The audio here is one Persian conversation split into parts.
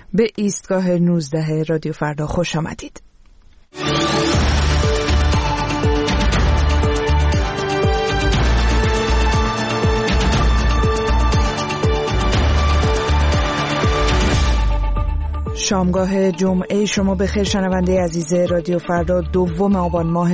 به ایستگاه 19 رادیو فردا خوش آمدید. شامگاه جمعه شما بخیر شنونده عزیز رادیو فردا. 2 آبان ماه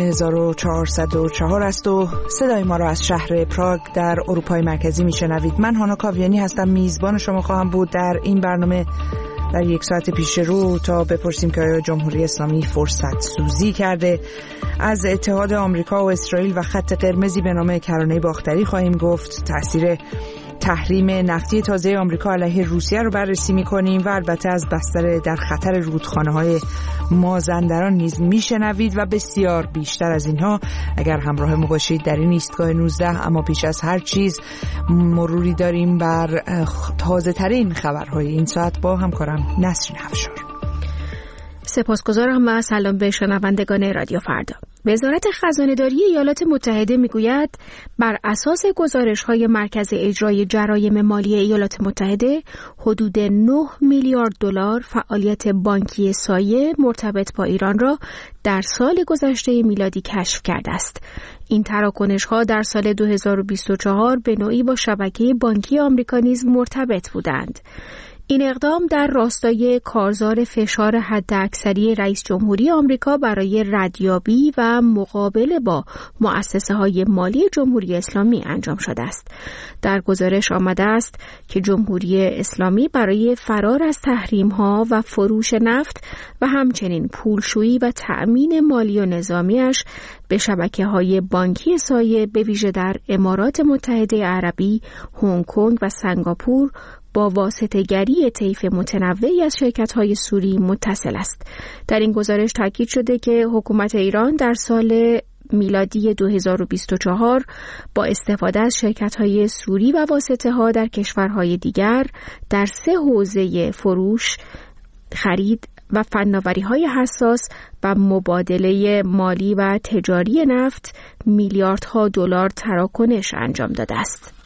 1404 است و صدای ما را از شهر پراگ در اروپای مرکزی میشنوید. من هانا کاویانی هستم، میزبان شما خواهم بود در این برنامه در 1 ساعت پیش رو تا بپرسیم که آیا جمهوری اسلامی فرصت سوزی کرده. از اتحاد آمریکا و اسرائیل و خط قرمزی به نام کرانه باختری خواهیم گفت. تأثیر تحریم نفتی تازه آمریکا علیه روسیه رو بررسی می‌کنیم و البته از بستر در خطر رودخانه‌های مازندران نیز میشنوید و بسیار بیشتر از اینها اگر همراه ما باشید در این ایستگاه 19. اما پیش از هر چیز مروری داریم بر تازه‌ترین خبرهای این ساعت با همکارم نسرین افشار. سپاسگزارم و سلام به شنوندگان رادیو فردا. وزارت خزانه‌داری ایالات متحده میگوید بر اساس گزارش‌های مرکز اجرای جرایم مالی ایالات متحده حدود 9 میلیارد دلار فعالیت بانکی سایه مرتبط با ایران را در سال گذشته میلادی کشف کرده است. این تراکنش‌ها در سال 2024 به نوعی با شبکه بانکی آمریکا نیز مرتبط بودند. این اقدام در راستای کارزار فشار حداکثری رئیس جمهوری آمریکا برای ردیابی و مقابله با مؤسسه‌های مالی جمهوری اسلامی انجام شده است. در گزارش آمده است که جمهوری اسلامی برای فرار از تحریم‌ها و فروش نفت و همچنین پولشویی و تأمین مالی و نظامیش به شبکه‌های بانکی سایه به ویژه در امارات متحده عربی، هنگ کنگ و سنگاپور با واسطه‌گری طیف متنوعی از شرکت‌های سوری متصل است. در این گزارش تاکید شده که حکومت ایران در سال میلادی 2024 با استفاده از شرکت‌های سوری و واسطه‌ها در کشورهای دیگر در 3 حوزه فروش، خرید و فناوری‌های حساس و مبادله مالی و تجاری نفت میلیاردها دلار تراکنش انجام داده است.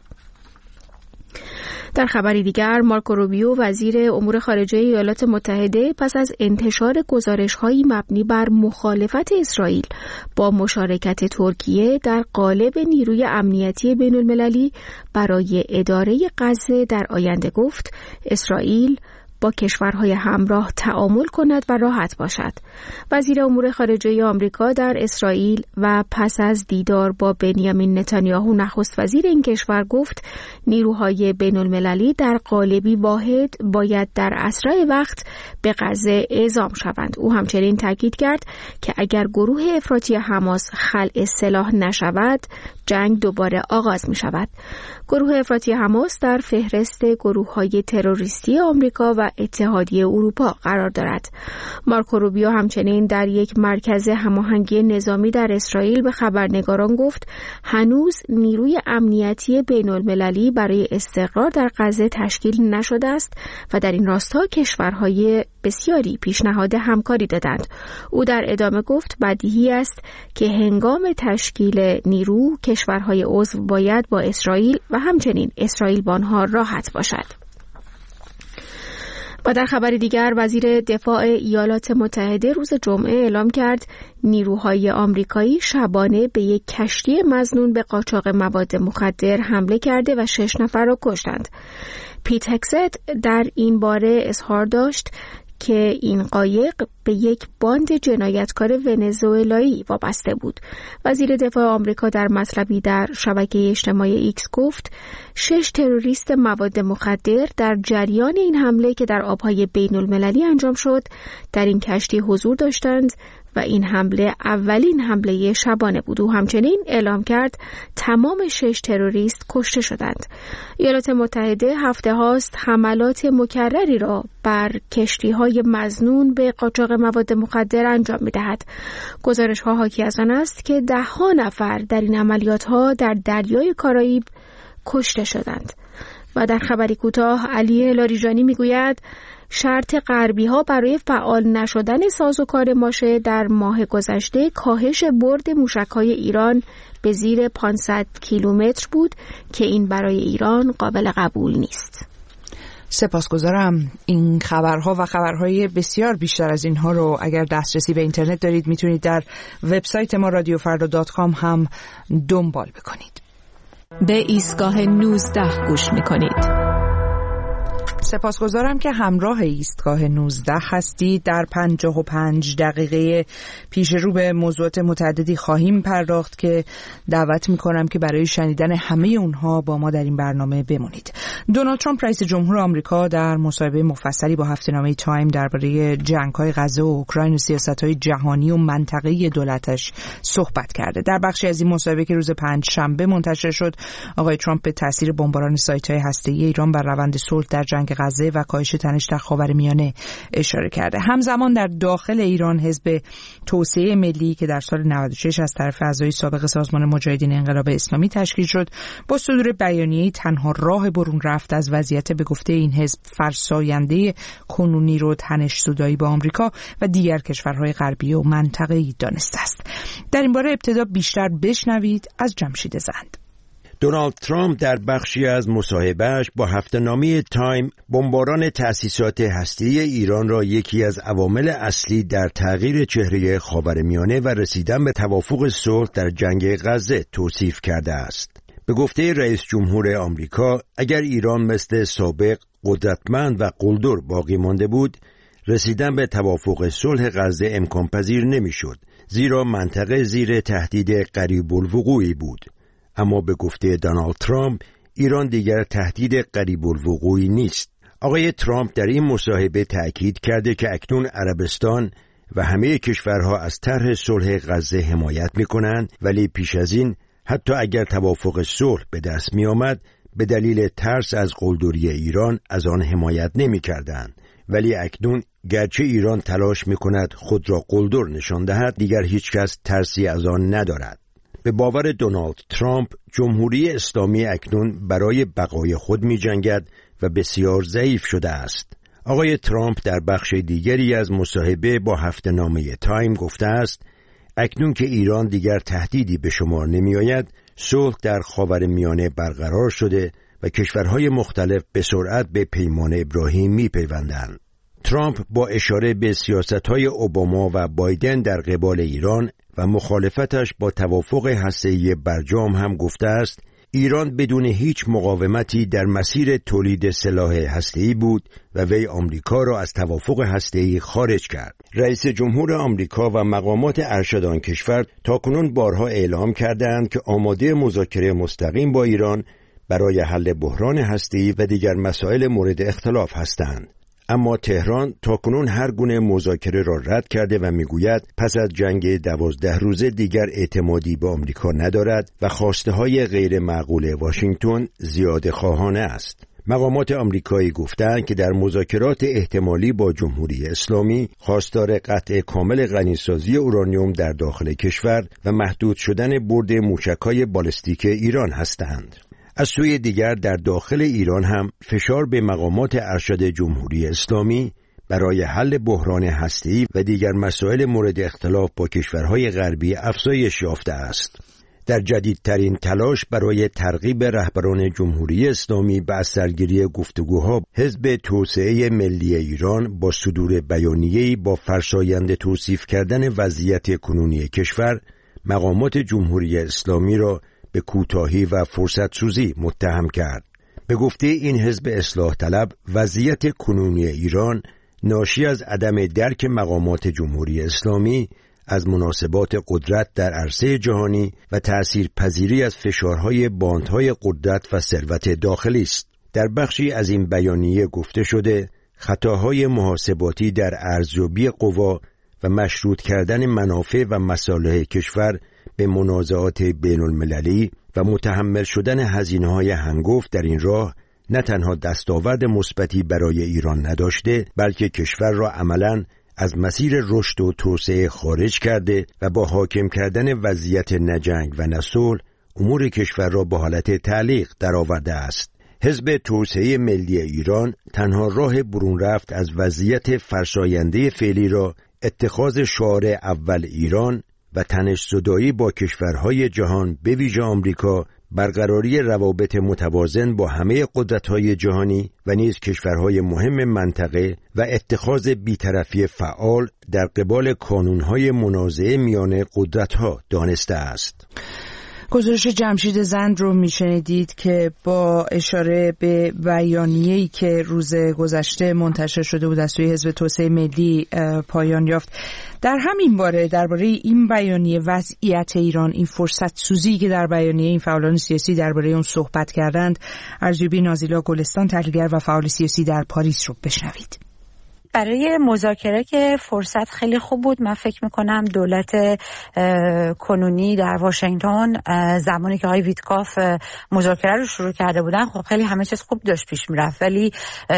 در خبری دیگر، مارکو روبیو وزیر امور خارجه ایالات متحده پس از انتشار گزارش‌هایی مبنی بر مخالفت اسرائیل با مشارکت ترکیه در قالب نیروی امنیتی بین‌المللی برای اداره غزه در آینده گفت اسرائیل با کشورهای همراه تعامل کند و راحت باشد. وزیر امور خارجه آمریکا در اسرائیل و پس از دیدار با بنیامین نتانیاهو نخست وزیر این کشور گفت نیروهای بین‌المللی در قالبی واحد باید در اسرع وقت به غزه اعزام شوند. او همچنین تاکید کرد که اگر گروه افراطی حماس خلع سلاح نشود، جنگ دوباره آغاز می شود. گروه افراطی حماس در فهرست گروه‌های تروریستی آمریکا و اتحادیه اروپا قرار دارد. مارکو روبیو همچنین در یک مرکز هماهنگی نظامی در اسرائیل به خبرنگاران گفت هنوز نیروی امنیتی بین‌المللی برای استقرار در غزه تشکیل نشده است و در این راستا کشورهای بسیاری پیشنهاد همکاری دادند. او در ادامه گفت بدیهی است که هنگام تشکیل نیرو کشورهای عضو باید با اسرائیل و همچنین اسرائیل با آنها راحت باشد. و در خبر دیگر وزیر دفاع ایالات متحده روز جمعه اعلام کرد نیروهای آمریکایی شبانه به یک کشتی مظنون به قاچاق مواد مخدر حمله کرده و 6 نفر را کشتند. پیت هکست در این باره اظهار داشت که این قایق به یک باند جنایتکار ونزوئلایی وابسته بود. وزیر دفاع آمریکا در مطلبی در شبکه اجتماعی ایکس گفت 6 تروریست مواد مخدر در جریان این حمله که در آبهای بین‌المللی انجام شد در این کشتی حضور داشتند و این حمله اولین حمله شبانه بود. او همچنین اعلام کرد تمام 6 تروریست کشته شدند. ایالات متحده هفته هاست حملات مکرری را بر کشتی‌های مظنون به قاچاق مواد مخدر انجام می‌دهد. گزارش‌ها حاکی از آن است که 10 نفر در این عملیات‌ها در دریای کارائیب کشته شدند. و در خبری کوتاه علی لاریجانی میگوید شرط غربی‌ها برای فعال نشدن سازوکار ماشه در ماه گذشته کاهش برد موشک‌های ایران به زیر 500 کیلومتر بود که این برای ایران قابل قبول نیست. سپاسگزارم. این خبرها و خبرهای بسیار بیشتر از اینها رو اگر دسترسی به اینترنت دارید میتونید در وبسایت ما radiofarda.com هم دنبال بکنید. به ایستگاه 19 گوش میکنید. سپاسگزارم که همراه ایستگاه 19 هستید. در 55 دقیقه پیش رو به موضوعات متعددی خواهیم پرداخت که دعوت میکنم که برای شنیدن همه اونها با ما در این برنامه بمونید. دونالد ترامپ رئیس جمهور آمریکا در مصاحبه مفصلی با هفته‌نامه تایم درباره جنگ‌های غزه و اوکراین و سیاست‌های جهانی و منطقه‌ای دولتش صحبت کرده. در بخشی از این مصاحبه که روز پنجشنبه منتشر شد، آقای ترامپ به تاثیر بمباران سایت‌های هسته‌ای ایران بر روند صلح در جنگ غزه و کاهش تنش در خاورمیانه اشاره کرده. همزمان در داخل ایران حزب توسعه ملی که در سال 96 از طرف اعضای سابق سازمان مجاهدین انقلاب اسلامی تشکیل شد، با صدور بیانیه‌ای تنها راه برون رفت از وضعیت به گفته این حزب فرساینده کنونی رو تنش زدایی با آمریکا و دیگر کشورهای غربی و منطقه‌ای دانسته است. در این باره ابتدا بیشتر بشنوید از جمشید زند. دونالد ترامپ در بخشی از مصاحبهش با هفته‌نامه تایم بمباران تأسیسات هسته‌ای ایران را یکی از عوامل اصلی در تغییر چهره خاورمیانه و رسیدن به توافق صلح در جنگ غزه توصیف کرده است. به گفته رئیس جمهور آمریکا، اگر ایران مثل سابق قدرتمند و قلدر باقی مانده بود، رسیدن به توافق صلح غزه امکان پذیر نمی‌شد، زیرا منطقه زیر تهدید قریب الوقوعی بود. اما به گفته دونالد ترامپ، ایران دیگر تهدید قریب الوقوعی نیست. آقای ترامپ در این مصاحبه تأکید کرده که اکنون عربستان و همه کشورها از طرح صلح غزه حمایت می‌کنند، ولی پیش از این حتی اگر توافق صلح به دست می‌آمد، به دلیل ترس از قلدری ایران از آن حمایت نمی‌کردند. ولی اکنون گرچه ایران تلاش می‌کند خود را قلدر نشان دهد، دیگر هیچ کس ترسی از آن ندارد. به باور دونالد ترامپ، جمهوری اسلامی اکنون برای بقای خود می‌جنگد و بسیار ضعیف شده است. آقای ترامپ در بخش دیگری از مصاحبه با هفته‌نامه تایم گفته است: اکنون که ایران دیگر تهدیدی به شمار نمی‌آید، صلح در خاورمیانه برقرار شده و کشورهای مختلف به سرعت به پیمان ابراهیم می‌پیوندند. ترامپ با اشاره به سیاست‌های اوباما و بایدن در قبال ایران و مخالفتش با توافق هسته‌ای برجام هم گفته است: ایران بدون هیچ مقاومتی در مسیر تولید سلاح هسته‌ای بود و وی آمریکا را از توافق هسته‌ای خارج کرد. رئیس جمهور آمریکا و مقامات ارشد آن کشور تاکنون بارها اعلام کردند که آماده مذاکره مستقیم با ایران برای حل بحران هسته‌ای و دیگر مسائل مورد اختلاف هستند. اما تهران تاکنون هر گونه مذاکره را رد کرده و میگوید پس از جنگ 12 روزه دیگر اعتمادی به آمریکا ندارد و خواسته‌های غیر معقول واشنگتن زیاده خواهانه است. مقامات آمریکایی گفتند که در مذاکرات احتمالی با جمهوری اسلامی خواستار قطع کامل غنیسازی اورانیوم در داخل کشور و محدود شدن برد موشک‌های بالستیک ایران هستند. از سوی دیگر در داخل ایران هم فشار به مقامات ارشد جمهوری اسلامی برای حل بحران هسته‌ای و دیگر مسائل مورد اختلاف با کشورهای غربی افزایش یافته است. در جدیدترین تلاش برای ترغیب رهبران جمهوری اسلامی به اثرگیری گفتگوها، حزب توسعه ملی ایران با صدور بیانیه‌ای با فرساینده توصیف کردن وضعیت کنونی کشور، مقامات جمهوری اسلامی را به کوتاهی و فرصت سوزی متهم کرد. به گفته این حزب اصلاح طلب، وضعیت کنونی ایران ناشی از عدم درک مقامات جمهوری اسلامی از مناسبات قدرت در عرصه جهانی و تأثیر پذیری از فشارهای باندهای قدرت و ثروت داخلی است. در بخشی از این بیانیه گفته شده خطاهای محاسباتی در ارزیابی قوا و مشروط کردن منافع و مصالح کشور به منازعات بین المللی و متحمل شدن هزینه‌های هنگفت در این راه نه تنها دستاورد مثبتی برای ایران نداشته، بلکه کشور را عملاً از مسیر رشد و توسعه خارج کرده و با حاکم کردن وضعیت نه جنگ و نه صلح امور کشور را به حالت تعلیق درآورده است. حزب توسعه ملی ایران تنها راه برون رفت از وضعیت فرساینده فعلی را اتخاذ شعار اول ایران و تنش زدایی با کشورهای جهان به ویژه آمریکا برقراری روابط متوازن با همه قدرت‌های جهانی و نیز کشورهای مهم منطقه و اتخاذ بی‌طرفی فعال در قبال کانون‌های منازعه میان قدرت‌ها دانسته است. گزارش جمشید زند رو میشنیدید که با اشاره به بیانیه‌ای که روز گذشته منتشر شده بود از سوی حزب توسعه ملی پایان یافت. در همین باره درباره این بیانیه، وضعیت ایران، این فرصت سوزی که در بیانیه این فعالان سیاسی درباره اون صحبت کردند، ارزیابی نازیلا گلستان، تحلیلگر و فعال سیاسی در پاریس رو بشنوید. برای مذاکره که فرصت خیلی خوب بود. من فکر میکنم دولت کنونی در واشنگتن زمانی که آقای ویتکاف مذاکره رو شروع کرده بودن خب خیلی همه چیز خوب داشت پیش میرفت، ولی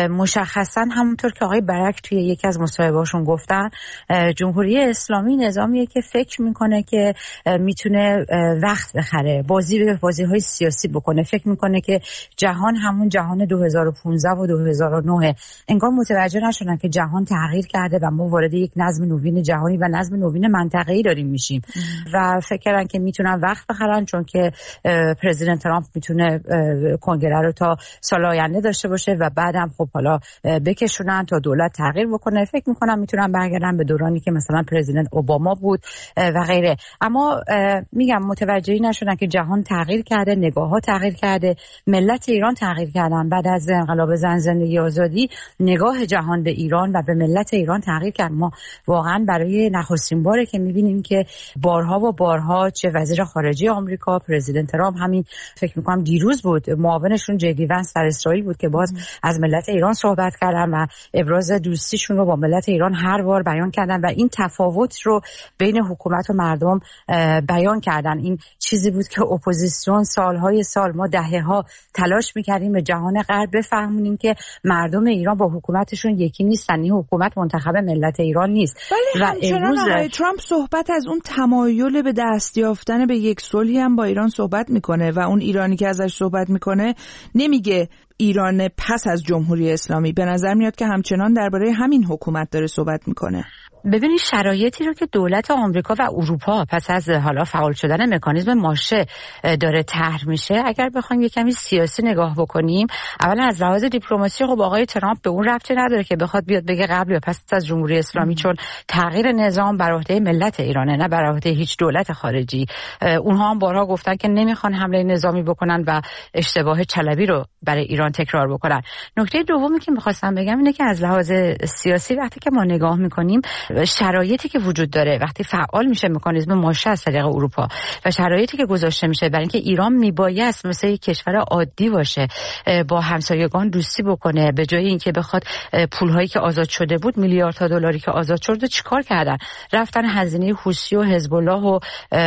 مشخصا همونطور که آقای برک توی یکی از مصاحبه‌هاشون گفتن، جمهوری اسلامی نظامیه که فکر میکنه که میتونه وقت بخره، بازی‌های سیاسی بکنه، فکر میکنه که جهان همون جهان 2015 و 2009 انگار متوجه نشدن که جهان تغییر کرده و ما وارد یک نظم نوین جهانی و نظم نوین منطقه‌ای داریم میشیم و فکر کردن که میتونن وقت بخرن، چون که پرزیدنت ترامپ میتونه کنگره رو تا سال آینده داشته باشه و بعدم خب حالا بکشونن تا دولت تغییر بکنه. فکر میکنم میتونن برگردن به دورانی که مثلا پرزیدنت اوباما بود و غیره. اما میگم متوجهی نشدن که جهان تغییر کرده، نگاه‌ها تغییر کرده، ملت ایران تغییر کردن. بعد از انقلاب زن زندگی آزادی نگاه جهان به ایران و به ملت ایران تغییر کرد. ما واقعا برای نخستین باره که میبینیم که بارها و بارها چه وزیر خارجه آمریکا، پرزیدنت ترامپ، همین فکر میکنم دیروز بود معاونشون جدی ونس در اسرائیل بود که باز از ملت ایران صحبت کردن و ابراز دوستیشون رو با ملت ایران هر بار بیان کردن و این تفاوت رو بین حکومت و مردم بیان کردن. این چیزی بود که اپوزیسیون سالهای سال، ما دهه‌ها تلاش میکردیم به جهان غرب بفهمونیم که مردم ایران با حکومتشون یکی نیستن، این حکومت منتخب ملت ایران نیست. ولی همچنان آقای ترامپ صحبت از اون تمایل به دست یافتن به یک صلحی هم با ایران صحبت میکنه و اون ایرانی که ازش صحبت میکنه نمیگه ایران پس از جمهوری اسلامی. به نظر میاد که همچنان درباره همین حکومت داره صحبت میکنه. ببینید شرایطی رو که دولت آمریکا و اروپا پس از حالا فعال شدن مکانیزم ماشه داره طرح میشه، اگر بخوایم یک کمی سیاسی نگاه بکنیم، اولا از لحاظ دیپلماسی خب آقای ترامپ به اون ربطی نداره که بخواد بیاد بگه قبل یا پس از جمهوری اسلامی، چون تغییر نظام بر عهده ملت ایرانه، نه بر عهده هیچ دولت خارجی. اونها هم بارها گفتن که نمیخوان حمله نظامی بکنن و اشتباه چلبی رو برای ایران تکرار بکنن. نکته دومی که می‌خواستم بگم اینه که از لحاظ سیاسی وقتی که ما نگاه می‌کنیم شرایطی که وجود داره وقتی فعال میشه مکانیزم ماشه از طریق اروپا و شرایطی که گذاشته میشه برای اینکه ایران میبایست مثل یک کشور عادی باشه، با همسایگان دوستی بکنه، به جای اینکه بخواد پولهایی که آزاد شده بود، میلیاردها دلاری که آزاد شده چیکار کردن؟ رفتن هزینه حوثی و حزب الله و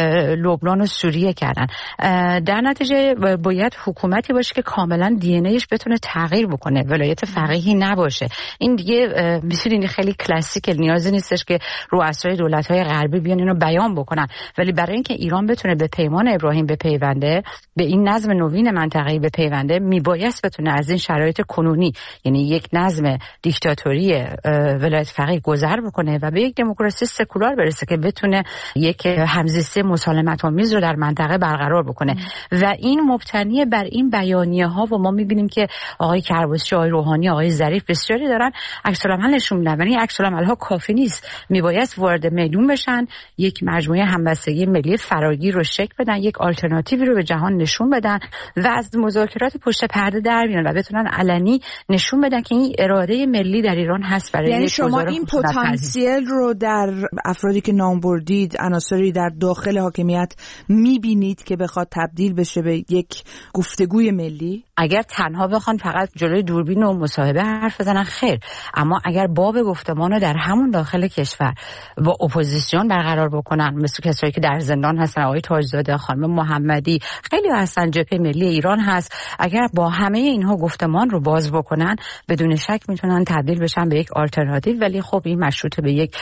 لبنان و سوریه کردن. در نتیجه باید حکومتی باشه که کاملا دی ان ایش بتونه تغییر بکنه، ولایت فقیهی نباشه. این دیگه می‌دونید خیلی کلاسیک، نیازی نیستش که رؤسای دولت‌های غربی بیان اینو بیان بکنن، ولی برای اینکه ایران بتونه به پیمان ابراهیم بپیونده، به این نظم نوین منطقه‌ای بپیونده، میبایست بتونه از این شرایط کنونی، یعنی یک نظم دیکتاتوری ولایت فقیه گذر بکنه و به یک دموکراسی سکولار برسه که بتونه یک همزیستی مسالمت‌آمیز رو در منطقه برقرار بکنه. و این مبتنی بر این بیانیه‌ها و ما می‌بینیم که آقای کرباسی، آقای روحانی، آقای ظریف بسیاری دارن عکس‌العمل نشون میدن، ولی عکس‌العمل‌ها کافی نیست. میبایست وارد میدون بشن، یک مجموعه همبستگی ملی فراگیر رو شکل بدن، یک آلترناتیوی رو به جهان نشون بدن و از مذاکرات پشت پرده در بیان و بتونن علنی نشون بدن که این اراده ملی در ایران هست. برای یعنی شما این پتانسیل رو در افرادی که نام بردید، عناصری در داخل حاکمیت میبینید که بخواد تبدیل بشه به یک گفتگوی ملی؟ اگر تنها بخوان فقط جلوی دوربین و مصاحبه حرف بزنن خیر، اما اگر باب گفتمان رو در همون داخل کشور با اپوزیسیون برقرار بکنن، مثل کسایی که در زندان هستن، آقای تاجزاده، خانم محمدی، خیلی هستن، جبهه ملی ایران هست، اگر با همه اینها گفتمان رو باز بکنن بدون شک میتونن تبدیل بشن به یک آلترناتیو. ولی خب این مشروط به یک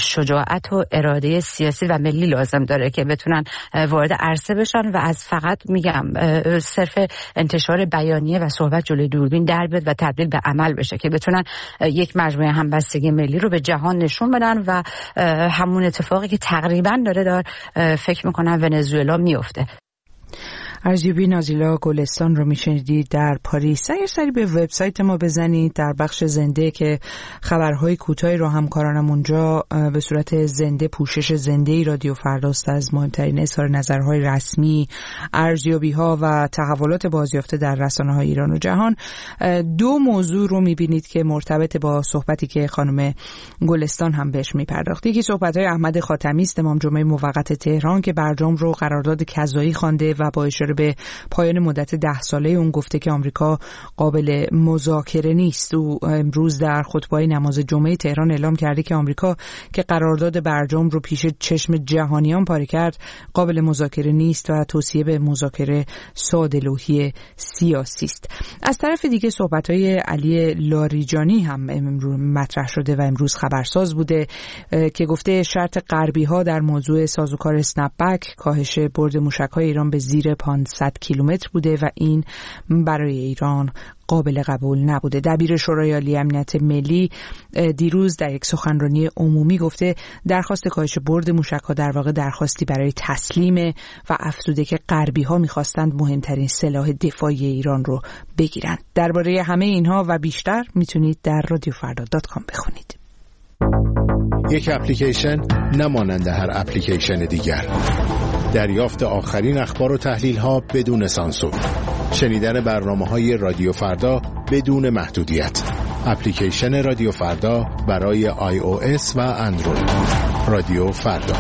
شجاعت و اراده سیاسی و ملی لازم داره که بتونن وارد عرصه بشن و از فقط میگم صرف انتشار بیانیه و صحبت جلوی دوربین در بیاد و تبدیل به عمل بشه که بتونن یک مجموعه همبستگی ملی رو به جهان نشون بدن و همون اتفاقی که تقریبا داره فکر میکنم ونزوئلا میفته. ارزیابی نازیلا گلستان رو میشنیدید در پاریس. اگر سری به وبسایت ما بزنید در بخش زنده که خبرهای کوتاهی رو همکارانم اونجا به صورت زنده، پوشش زنده رادیو فرداست از مهمترین اظهار نظرهای رسمی، ارزیابی‌ها و تحولات بازیافته در رسانه‌های ایران و جهان، 2 موضوع رو میبینید که مرتبط با صحبتی که خانم گلستان هم بهش میپرداخت. یکی صحبت‌های احمد خاتمی است، امام جمعه موقت تهران، که برجام رو قرارداد کذایی خوانده و با اشاره به پایان مدت 10 ساله اون گفته که آمریکا قابل مذاکره نیست. او امروز در خطبه نماز جمعه تهران اعلام کرده که آمریکا که قرارداد برجام رو پیش چشم جهانیان پاره کرد قابل مذاکره نیست و توصیه به مذاکره ساده‌لوحی سیاسی است. از طرف دیگه صحبت‌های علی لاریجانی هم امروز مطرح شده و امروز خبرساز بوده که گفته شرط غربی‌ها در موضوع سازوکار اسنپ بک کاهش برد موشک‌های ایران به زیر 500 کیلومتر بوده و این برای ایران قابل قبول نبوده. دبیر شورای عالی امنیت ملی دیروز در یک سخنرانی عمومی گفته درخواست کاهش برد موشک‌ها در واقع درخواستی برای تسلیم و افزوده که غربی‌ها می‌خواستند مهمترین سلاح دفاعی ایران رو بگیرند. درباره همه اینها و بیشتر میتونید در radiofrda.com بخونید. یک اپلیکیشن نمانند هر اپلیکیشن دیگر. دریافت آخرین اخبار و تحلیل‌ها بدون سانسور. شنیدن برنامه‌های رادیو فردا بدون محدودیت. اپلیکیشن رادیو فردا برای iOS و اندروید. رادیو فردا.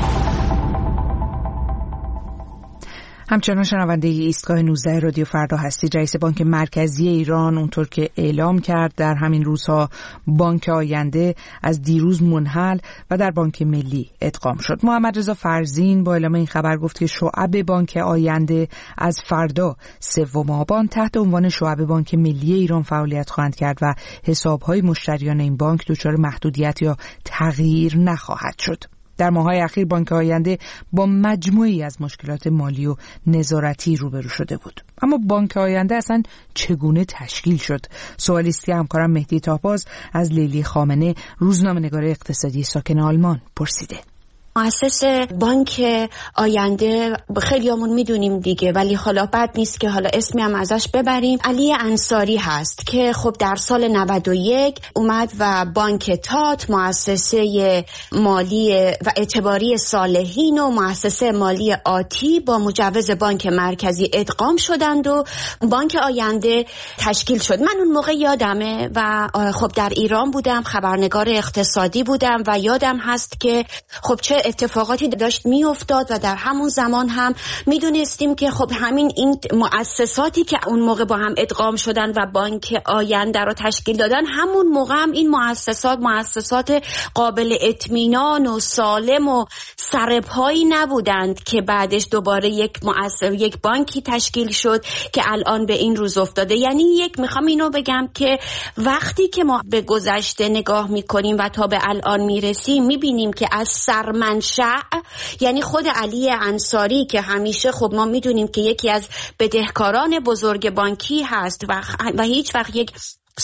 همچنان شنونده ایستگاه 19 رادیو فردا هستید. رئیس بانک مرکزی ایران اونطور که اعلام کرد در همین روزها بانک آینده از دیروز منحل و در بانک ملی ادغام شد. محمد رضا فرزین با اعلام این خبر گفت که شعب بانک آینده از فردا 3 آبان تحت عنوان شعب بانک ملی ایران فعالیت خواهند کرد و حساب‌های مشتریان این بانک دچار محدودیت یا تغییر نخواهد شد. در ماه‌های اخیر بانک آینده با مجموعی از مشکلات مالی و نظارتی روبرو شده بود. اما بانک آینده اصلا چگونه تشکیل شد؟ سوالی است که همکارم مهدی تاهباز از لیلی خامنه، روزنامه‌نگار اقتصادی ساکن آلمان، پرسیده. مؤسس بانک آینده خیلیامون میدونیم دیگه، ولی حالا بد نیست که حالا اسمی هم ازش ببریم. علی انصاری هست که خب در سال 91 اومد و بانک تات، مؤسسه مالی و اعتباری صالحین و مؤسسه مالی آتی با مجوز بانک مرکزی ادغام شدند و بانک آینده تشکیل شد. من اون موقع یادمه و خب در ایران بودم، خبرنگار اقتصادی بودم و یادم هست که خب چه اتفاقاتی داشت میافتاد و در همون زمان هم میدونستیم که خب همین این مؤسساتی که اون موقع با هم ادغام شدن و بانک آینده رو تشکیل دادن، همون موقع هم این مؤسسات قابل اطمینان و سالم و سرپایی نبودند که بعدش دوباره یک بانکی تشکیل شد که الان به این روز افتاده. یعنی میخوام اینو بگم که وقتی که ما به گذشته نگاه میکنیم و تا به الان میرسیم، میبینیم که از سرمنشأ، یعنی خود علی انصاری که همیشه خب ما میدونیم که یکی از بدهکاران بزرگ بانکی هست و هیچ وقت یک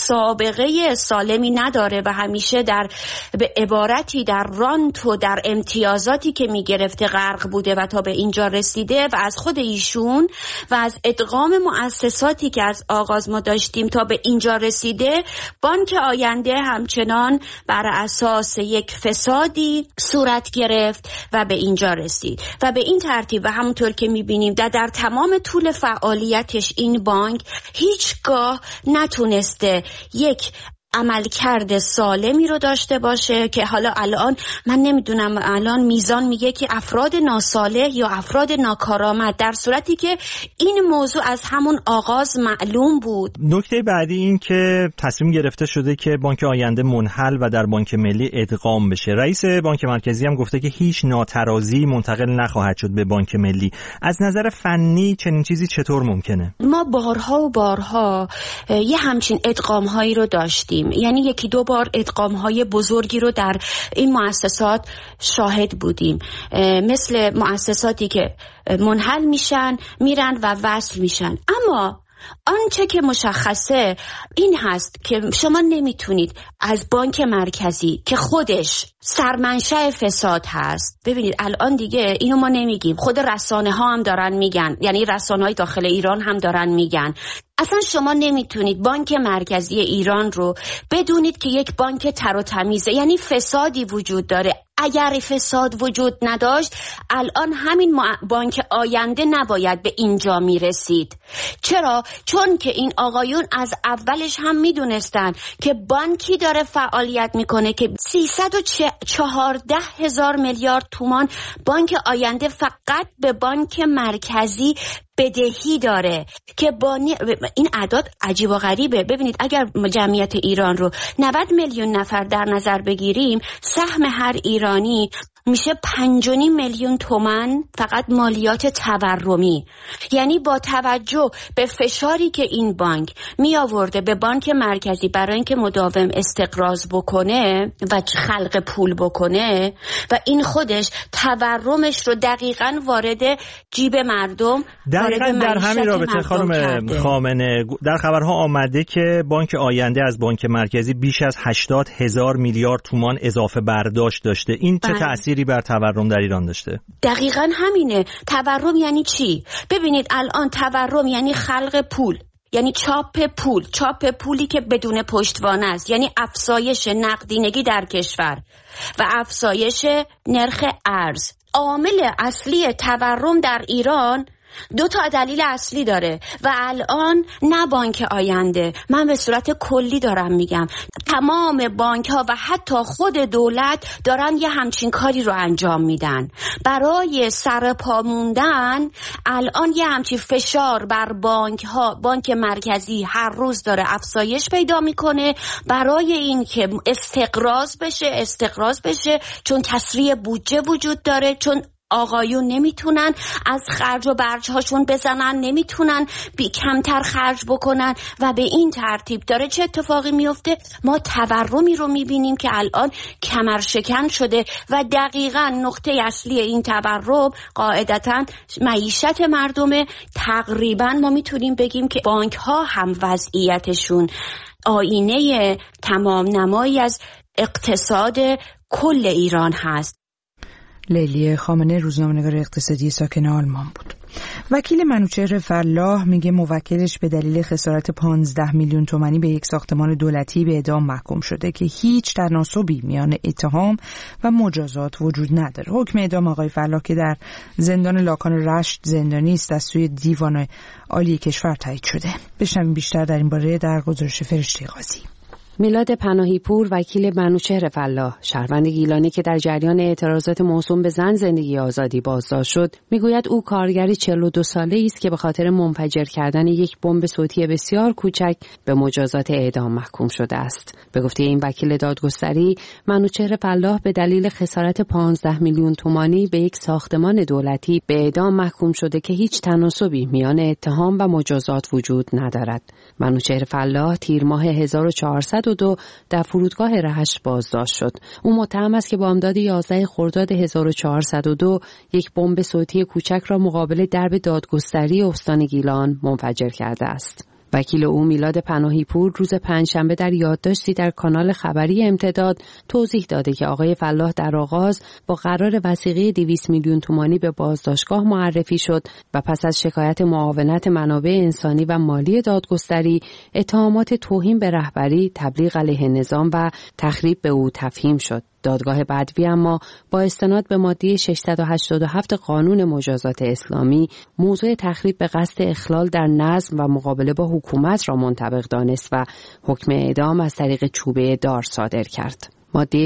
سابقه سالمی نداره و همیشه به عبارتی در رانت و در امتیازاتی که میگرفته غرق بوده و تا به اینجا رسیده و از خود ایشون و از ادغام مؤسساتی که از آغاز ما داشتیم تا به اینجا رسیده، بانک آینده همچنان بر اساس یک فسادی صورت گرفت و به اینجا رسید و به این ترتیب و همونطور که میبینیم در تمام طول فعالیتش این بانک هیچگاه نتونسته یک عملکرد سالمی رو داشته باشه که حالا الان من نمیدونم، الان میزان میگه که افراد ناصالح یا افراد ناکارآمد، در صورتی که این موضوع از همون آغاز معلوم بود. نکته بعدی این که تصمیم گرفته شده که بانک آینده منحل و در بانک ملی ادغام بشه. رئیس بانک مرکزی هم گفته که هیچ ناترازی منتقل نخواهد شد به بانک ملی. از نظر فنی چنین چیزی چطور ممکنه؟ ما بارها یه همچین ادغام هایی رو داشتیم، یعنی 1-2 بار ادغام های بزرگی رو در این مؤسسات شاهد بودیم، مثل مؤسساتی که منحل میشن میرن و وصل میشن. اما آنچه که مشخصه این هست که شما نمیتونید از بانک مرکزی که خودش سرمنشأ فساد هست، ببینید الان دیگه اینو ما نمیگیم، خود رسانه ها هم دارن میگن، یعنی رسانه های داخل ایران هم دارن میگن، اصلا شما نمیتونید بانک مرکزی ایران رو بدونید که یک بانک تر و تمیزه، یعنی فسادی وجود داره. اگر فساد وجود نداشت الان همین بانک آینده نباید به اینجا میرسید. چرا؟ چون که این آقایون از اولش هم میدونستن که بانکی داره فعالیت میکنه که 314,000 میلیارد تومان بانک آینده فقط به بانک مرکزی بدهی داره که این اعداد عجیب و غریبه. ببینید اگر جمعیت ایران رو 90 میلیون نفر در نظر بگیریم، سهم هر ایرانی میشه 5.5 میلیون تومان فقط مالیات تورمی. یعنی با توجه به فشاری که این بانک می آورده به بانک مرکزی برای اینکه مداوم استقراض بکنه و خلق پول بکنه و این خودش تورمش رو دقیقاً وارد جیب مردم، دقیقاً در همین رابطه خانم خامنه در خبرها آمده که بانک آینده از بانک مرکزی بیش از 80,000 میلیارد تومان اضافه برداشت داشته. این چه تأثیری بر تورم در ایران داشته؟ دقیقاً همینه. تورم یعنی چی؟ ببینید الان تورم یعنی خلق پول، یعنی چاپ پولی که بدون پشتوانه است، یعنی افزایش نقدینگی در کشور و افزایش نرخ ارز. عامل اصلی تورم در ایران 2 دلیل اصلی داره و الان نه بانک آینده، من به صورت کلی دارم میگم، تمام بانک ها و حتی خود دولت دارن یه همچین کاری رو انجام میدن. برای سرپا موندن الان یه همچین فشار بر بانک ها، بانک مرکزی هر روز داره افزایش پیدا میکنه برای این که استقراض بشه، چون تسریع بودجه وجود داره، چون آقایون نمیتونن از خرج و برج هاشون بزنن، نمیتونن کمتر خرج بکنن و به این ترتیب داره چه اتفاقی میفته؟ ما تورمی رو میبینیم که الان کمرشکن شده و دقیقاً نقطه اصلی این تورم قاعدتاً معیشت مردمه. تقریباً ما میتونیم بگیم که بانک ها هم وضعیتشون آینه تمام نمایی از اقتصاد کل ایران هست. لیلی خامنه، روزنامه‌نگار اقتصادی ساکن آلمان بود. وکیل منوچهر فلاح میگه موکلش به دلیل خسارت 15 میلیون تومانی به یک ساختمان دولتی به اعدام محکوم شده که هیچ تناسبی میان اتهام و مجازات وجود نداره. حکم اعدام آقای فلاح که در زندان لاکان رشت زندانی است از سوی دیوان عالی کشور تایید شده. بشنویم بیشتر در این باره در گزارش فرشته قاضی. میلاد پناهی پور، وکیل منوچهر فلاح، شهروند گیلانی که در جریان اعتراضات موسوم به زن زندگی آزادی بازداشت شد، میگوید او کارگری 42 ساله‌ای است که به خاطر منفجر کردن یک بمب صوتی بسیار کوچک به مجازات اعدام محکوم شده است. به گفته این وکیل دادگستری، منوچهر فلاح به دلیل خسارت 15 میلیون تومانی به یک ساختمان دولتی به اعدام محکوم شده که هیچ تناسبی میان اتهام و مجازات وجود ندارد. منوچهر فلاح تیر ماه 1402 در فرودگاه رشت بازداشت شد. او متهم است که بامداد 11 خرداد 1402 یک بمب صوتی کوچک را مقابل درب دادگستری استان گیلان منفجر کرده است. وکیل او میلاد پناهی پور روز پنجشنبه در یادداشتی در کانال خبری امتداد توضیح داده که آقای فلاح در آغاز با قرار وثیقه 200 میلیون تومانی به بازداشتگاه معرفی شد و پس از شکایت معاونت منابع انسانی و مالی دادگستری اتهامات توهین به رهبری، تبلیغ علیه نظام و تخریب به او تفهیم شد. دادگاه بدوی اما با استناد به ماده 687 قانون مجازات اسلامی موضوع تخریب به قصد اخلال در نظم و مقابله با حکومت را منطبق دانست و حکم اعدام از طریق چوبه دار صادر کرد. ماده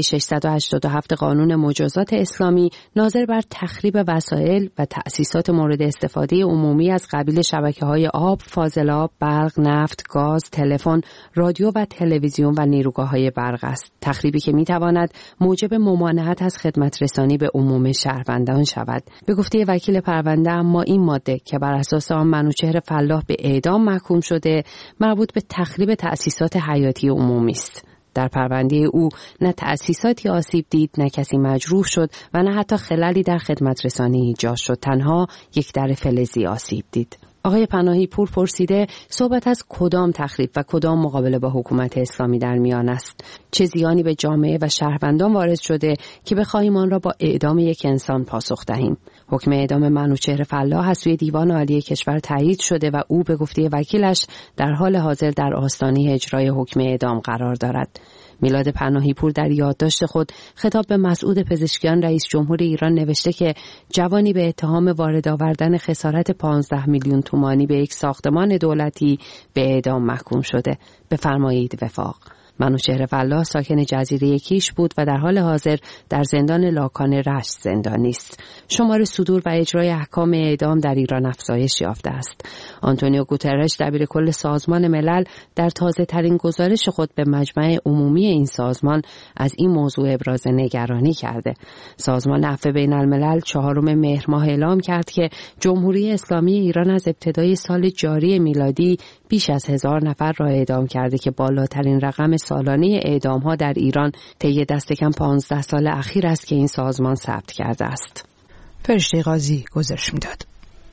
687 قانون مجازات اسلامی ناظر بر تخریب وسایل و تأسیسات مورد استفاده عمومی از قبیل شبکه‌های آب، فاضلاب، برق، نفت، گاز، تلفن، رادیو و تلویزیون و نیروگاه‌های برق است. تخریبی که می‌تواند موجب ممانعت از خدمت رسانی به عموم شهروندان شود. به گفته وکیل پرونده اما این ماده که بر اساس آن منوچهر فلاح به اعدام محکوم شده، مربوط به تخریب تأسیسات حیاتی عمومی است. در پرونده او نه تأسیساتی آسیب دید، نه کسی مجروح شد و نه حتی خللی در خدمت رسانی ایجاد شد. تنها یک در فلزی آسیب دید. آقای پناهی پور پرسیده صحبت از کدام تخریب و کدام مقابله با حکومت اسلامی در میان است؟ چه زیانی به جامعه و شهروندان وارد شده که بخواهیم آن را با اعدام یک انسان پاسخ دهیم؟ حکم اعدام منوچهر فلاح از سوی دیوان عالی کشور تایید شده و او به گفته وکیلش در حال حاضر در آستانه اجرای حکم اعدام قرار دارد. میلاد پناهی پور در یادداشت خود خطاب به مسعود پزشکیان رئیس جمهور ایران نوشته که جوانی به اتهام وارد آوردن خسارت 15 میلیون تومانی به یک ساختمان دولتی به اعدام محکوم شده. بفرمایید وفاق. منوچهر فلاح ساکن جزیره کیش بود و در حال حاضر در زندان لاکان رشت زندانی است. شمار صدور و اجرای احکام اعدام در ایران افزایش یافته است. آنتونیو گوترش دبیرکل سازمان ملل در تازه ترین گزارش خود به مجمع عمومی این سازمان از این موضوع ابراز نگرانی کرده. سازمان عفو بین الملل 4 مهر ماه اعلام کرد که جمهوری اسلامی ایران از ابتدای سال جاری میلادی بیش از 1000 نفر را اعدام کرده که بالاترین رقم سالانه اعدام‌ها در ایران طی دست کم 15 سال اخیر است که این سازمان ثبت کرده است. فرشته قاضی گزارش می‌داد.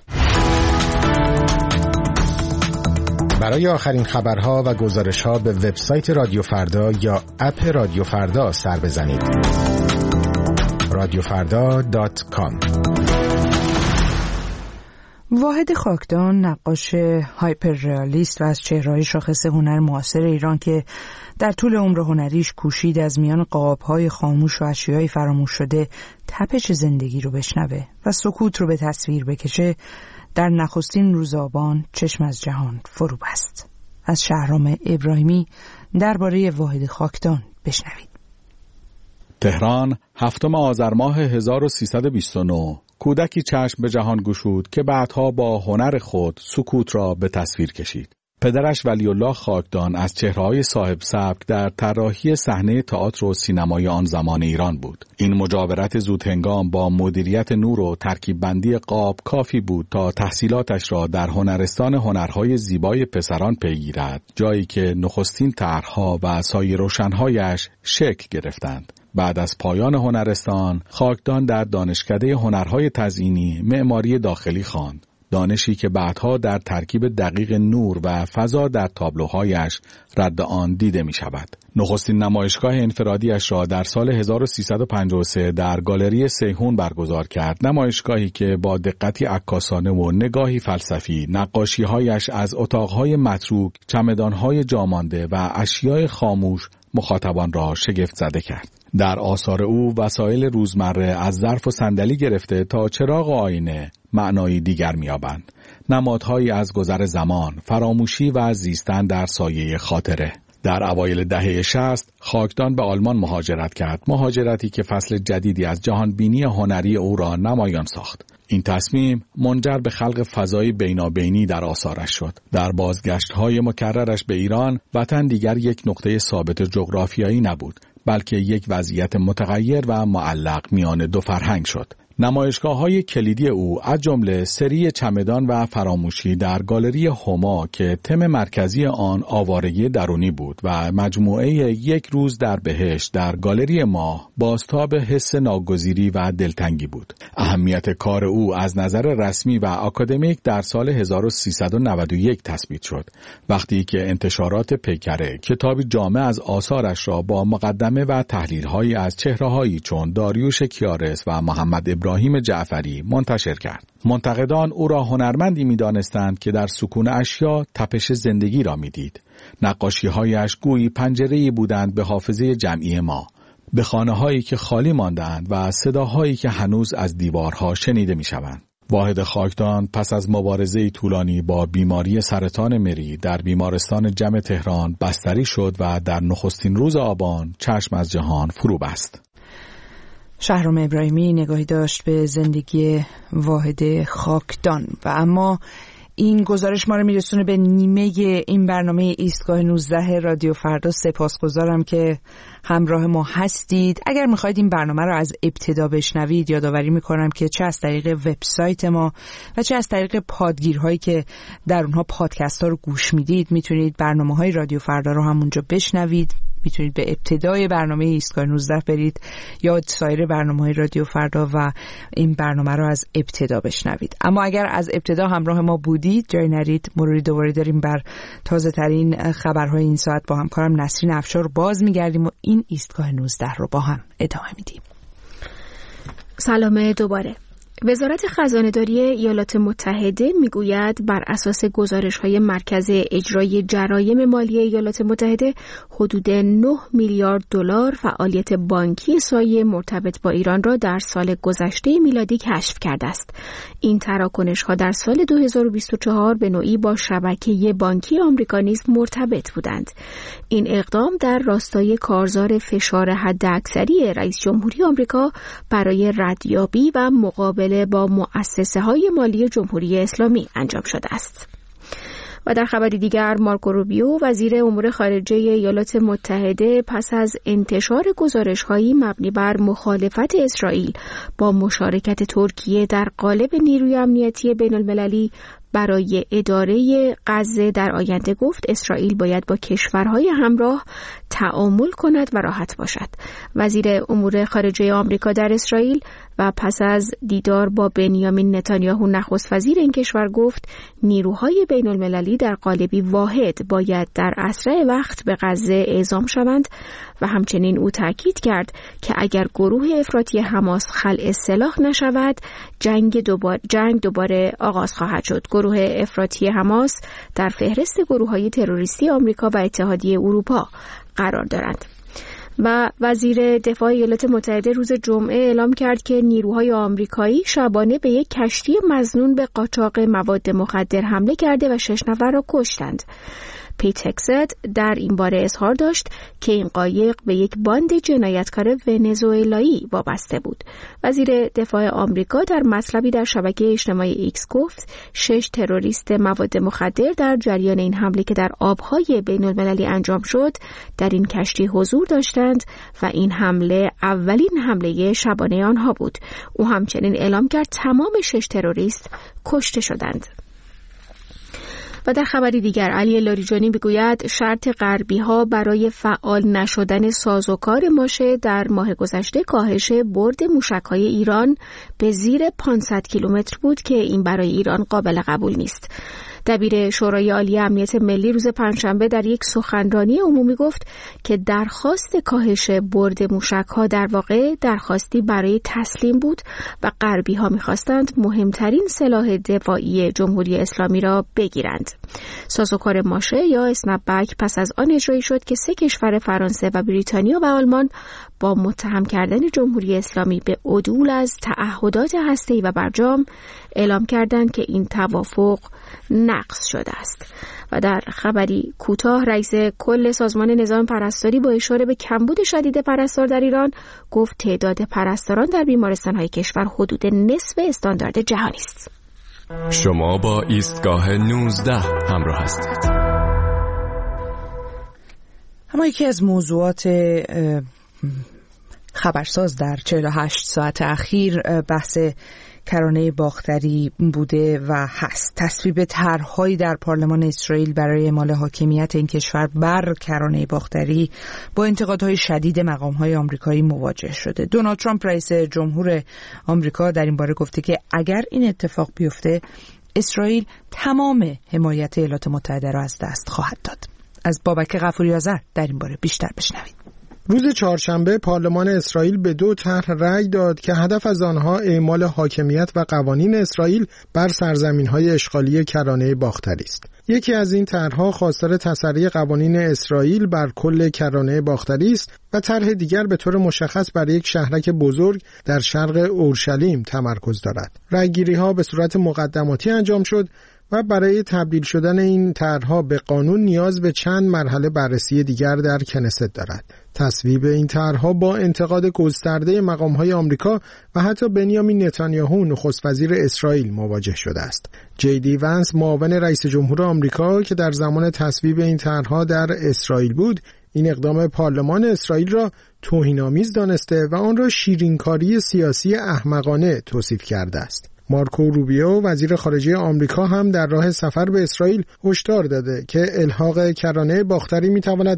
برای آخرین خبرها و گزارش‌ها به وبسایت رادیو فردا یا اپ رادیو فردا سر بزنید. radiofrda.com. واحد خاکدان نقاش هایپر رئالیست و از چهره‌های شاخص هنر معاصر ایران که در طول عمر هنریش کوشید از میان قاب‌های خاموش و اشیای فراموش شده تپش زندگی رو بشنوه و سکوت رو به تصویر بکشه، در نخستین روز آبان چشم از جهان فرو بست. از شهرام ابراهیمی درباره واحد خاکدان بشنوید. تهران 7 آذر ماه 1329 کودکی چشم به جهان گشود که بعدها با هنر خود سکوت را به تصویر کشید. پدرش ولی الله خاکدان از چهره‌های صاحب سبک در طراحی صحنه تئاتر و سینمای آن زمان ایران بود. این مجاورت زودهنگام با مدیریت نور و ترکیب بندی قاب کافی بود تا تحصیلاتش را در هنرستان هنرهای زیبای پسران پیگیرد، جایی که نخستین طرح‌ها و سایه روشن‌هایش شکل گرفتند. بعد از پایان هنرستان، خاکدان در دانشکده هنرهای تزئینی معماری داخلی خواند. دانشی که بعدها در ترکیب دقیق نور و فضا در تابلوهایش رد آن دیده می شود. نخستین نمایشگاه انفرادیش را در سال 1353 در گالری سیحون برگزار کرد. نمایشگاهی که با دقتی عکاسانه و نگاهی فلسفی نقاشی‌هایش از اتاقهای متروک، چمدانهای جامانده و اشیای خاموش مخاطبان را شگفت زده کرد. در آثار او وسایل روزمره از ظرف و صندلی گرفته تا چراغ و آینه معنایی دیگر می‌یابند. نمادهایی از گذر زمان، فراموشی و زیستن در سایه خاطره. در اوایل دهه 60 خاکدان به آلمان مهاجرت کرد، مهاجرتی که فصل جدیدی از جهانبینی هنری او را نمایان ساخت. این تصمیم منجر به خلق فضای بینابینی در آثارش شد. در بازگشت‌های مکررش به ایران، وطن دیگر یک نقطه ثابت جغرافیایی نبود، بلکه یک وضعیت متغیر و معلق میان دو فرهنگ شد. نمایشگاه‌های کلیدی او از جمله سری چمدان و فراموشی در گالری هما که تم مرکزی آن آوارگی درونی بود و مجموعه یک روز در بهشت در گالری ماه بازتاب حس ناگزیری و دلتنگی بود. اهمیت کار او از نظر رسمی و آکادمیک در سال 1391 تثبیت شد، وقتی که انتشارات پیکره کتابی جامع از آثارش را با مقدمه و تحلیل‌هایی از چهره‌هایی چون داریوش کیارس و محمد ابراهیم جعفری منتشر کرد. منتقدان او را هنرمندی می‌دانستند که در سکون اشیا تپش زندگی را می‌دید. نقاشی‌هایش گویی پنجره‌ای بودند به حافظه جمعی ما، به خانه‌هایی که خالی ماندند و صداهایی که هنوز از دیوارها شنیده می‌شوند. واحد خاکدان پس از مبارزه طولانی با بیماری سرطان مری در بیمارستان جم تهران بستری شد و در نخستین روز آبان چشم از جهان فرو بست. شهرام ابراهیمی نگاهی داشت به زندگی واحد خاکدان. و اما این گزارش ما رو میرسونه به نیمه این برنامه ایستگاه 19 رادیو فردا. سپاسگزارم که همراه ما هستید. اگر میخواید این برنامه رو از ابتدا بشنوید، یادآوری میکنم که چه از طریق وبسایت ما و چه از طریق پادگیرهایی که در اونها پادکست ها رو گوش میدید میتونید برنامه های رادیو فردا رو همونجا بشنوید. میتونید به ابتدای برنامه ایستگاه 19 برید یا سایر برنامه‌های رادیو فردا و این برنامه رو از ابتدا بشنوید. اما اگر از ابتدا همراه ما بودید جای نرید، مروری دوباره داریم بر تازه ترین خبرهای این ساعت با همکارم نسرین افشار باز میگردیم و این ایستگاه 19 رو با هم ادامه میدیم. سلام دوباره. وزارت خزانه‌داری ایالات متحده میگوید بر اساس گزارش‌های مرکز اجرای جرایم مالی ایالات متحده حدود 9 میلیارد دلار فعالیت بانکی سایه مرتبط با ایران را در سال گذشته میلادی کشف کرده است. این تراکنش‌ها در سال 2024 به نوعی با شبکه بانکی آمریکا نیز مرتبط بودند. این اقدام در راستای کارزار فشار حداکثری رئیس جمهوری آمریکا برای ردیابی و مقابله با مؤسسه‌های مالی جمهوری اسلامی انجام شده است. و در خبری دیگر مارکو روبیو وزیر امور خارجه ایالات متحده پس از انتشار گزارش‌هایی مبنی بر مخالفت اسرائیل با مشارکت ترکیه در قالب نیروی امنیتی بین‌المللی برای اداره غزه در آینده گفت اسرائیل باید با کشورهای همراه تعامل کند و راحت باشد. وزیر امور خارجه آمریکا در اسرائیل و پس از دیدار با بنیامین نتانیاهو نخست وزیر این کشور گفت نیروهای بین المللی در قالبی واحد باید در اسرع وقت به غزه اعزام شوند و همچنین او تاکید کرد که اگر گروه افراطی حماس خلع سلاح نشود جنگ دوباره آغاز خواهد شد. گروه افراطی حماس در فهرست گروه‌های تروریستی آمریکا و اتحادیه اروپا قرار دارند. و وزیر دفاع ایالات متحده روز جمعه اعلام کرد که نیروهای آمریکایی شبانه به یک کشتی مظنون به قاچاق مواد مخدر حمله کرده و 6 نفر را کشتند. پیت هگست در این باره اظهار داشت که این قایق به یک باند جنایتکار ونزوئلایی وابسته بود. وزیر دفاع آمریکا در مطلبی در شبکه اجتماعی ایکس گفت 6 تروریست مواد مخدر در جریان این حمله که در آبهای بین‌المللی انجام شد در این کشتی حضور داشتند و این حمله اولین حمله شبانه آنها بود. او همچنین اعلام کرد تمام 6 تروریست کشته شدند. و در خبری دیگر علی لاریجانی میگوید شرط غربی‌ها برای فعال نشدن سازوکار ماشه در ماه گذشته کاهش برد موشک‌های ایران به زیر 500 کیلومتر بود که این برای ایران قابل قبول نیست. دبیر شورای عالی امنیت ملی روز پنجشنبه در یک سخنرانی عمومی گفت که درخواست کاهش برد موشک‌ها در واقع درخواستی برای تسلیم بود و غربی‌ها می‌خواستند مهمترین سلاح دفاعی جمهوری اسلامی را بگیرند. سازوکار ماشه یا اسنپبک پس از آن اجرایی شد که 3 کشور فرانسه و بریتانیا و آلمان با متهم کردن جمهوری اسلامی به عدول از تعهدات هسته‌ای و برجام اعلام کردند که این توافق نقض شده است. و در خبری کوتاه رئیس کل سازمان نظام پرستاری با اشاره به کمبود شدید پرستار در ایران گفت تعداد پرستاران در بیمارستان‌های کشور حدود نصف استاندارد جهانی است. شما با ایستگاه 19 همراه هستید. اما یکی از موضوعات خبرساز در 48 ساعت اخیر بحث کرانه باختری بوده و هست. تصویب طرح‌هایی در پارلمان اسرائیل برای اعمال حاکمیت این کشور بر کرانه باختری با انتقادهای شدید مقام‌های آمریکایی مواجه شده. دونالد ترامپ رئیس جمهور آمریکا در این باره گفته که اگر این اتفاق بیفته اسرائیل تمام حمایت ایالات متحده را از دست خواهد داد. از بابک غفوری آذر در این باره بیشتر بشنوید. روز چهارشنبه پارلمان اسرائیل به 2 طرح رأی داد که هدف از آنها اعمال حاکمیت و قوانین اسرائیل بر سرزمین‌های اشغالی کرانه باختری است. یکی از این طرح‌ها خواستار تسری قوانین اسرائیل بر کل کرانه باختری است و طرح دیگر به طور مشخص بر یک شهرک بزرگ در شرق اورشلیم تمرکز دارد. رأی‌گیری‌ها به صورت مقدماتی انجام شد و برای تبدیل شدن این طرح‌ها به قانون نیاز به چند مرحله بررسی دیگر در کنست دارد. تصویب این طرح‌ها با انتقاد گسترده مقام‌های آمریکا و حتی بنیامین نتانیاهو نخست وزیر اسرائیل مواجه شده است. جی دی ونس معاون رئیس جمهور آمریکا که در زمان تصویب این طرح‌ها در اسرائیل بود، این اقدام پارلمان اسرائیل را توهین‌آمیز دانسته و آن را شیرینکاری سیاسی احمقانه توصیف کرده است. مارکو روبیو وزیر خارجه آمریکا هم در راه سفر به اسرائیل هشدار داده که الحاق کرانه باختری می‌تواند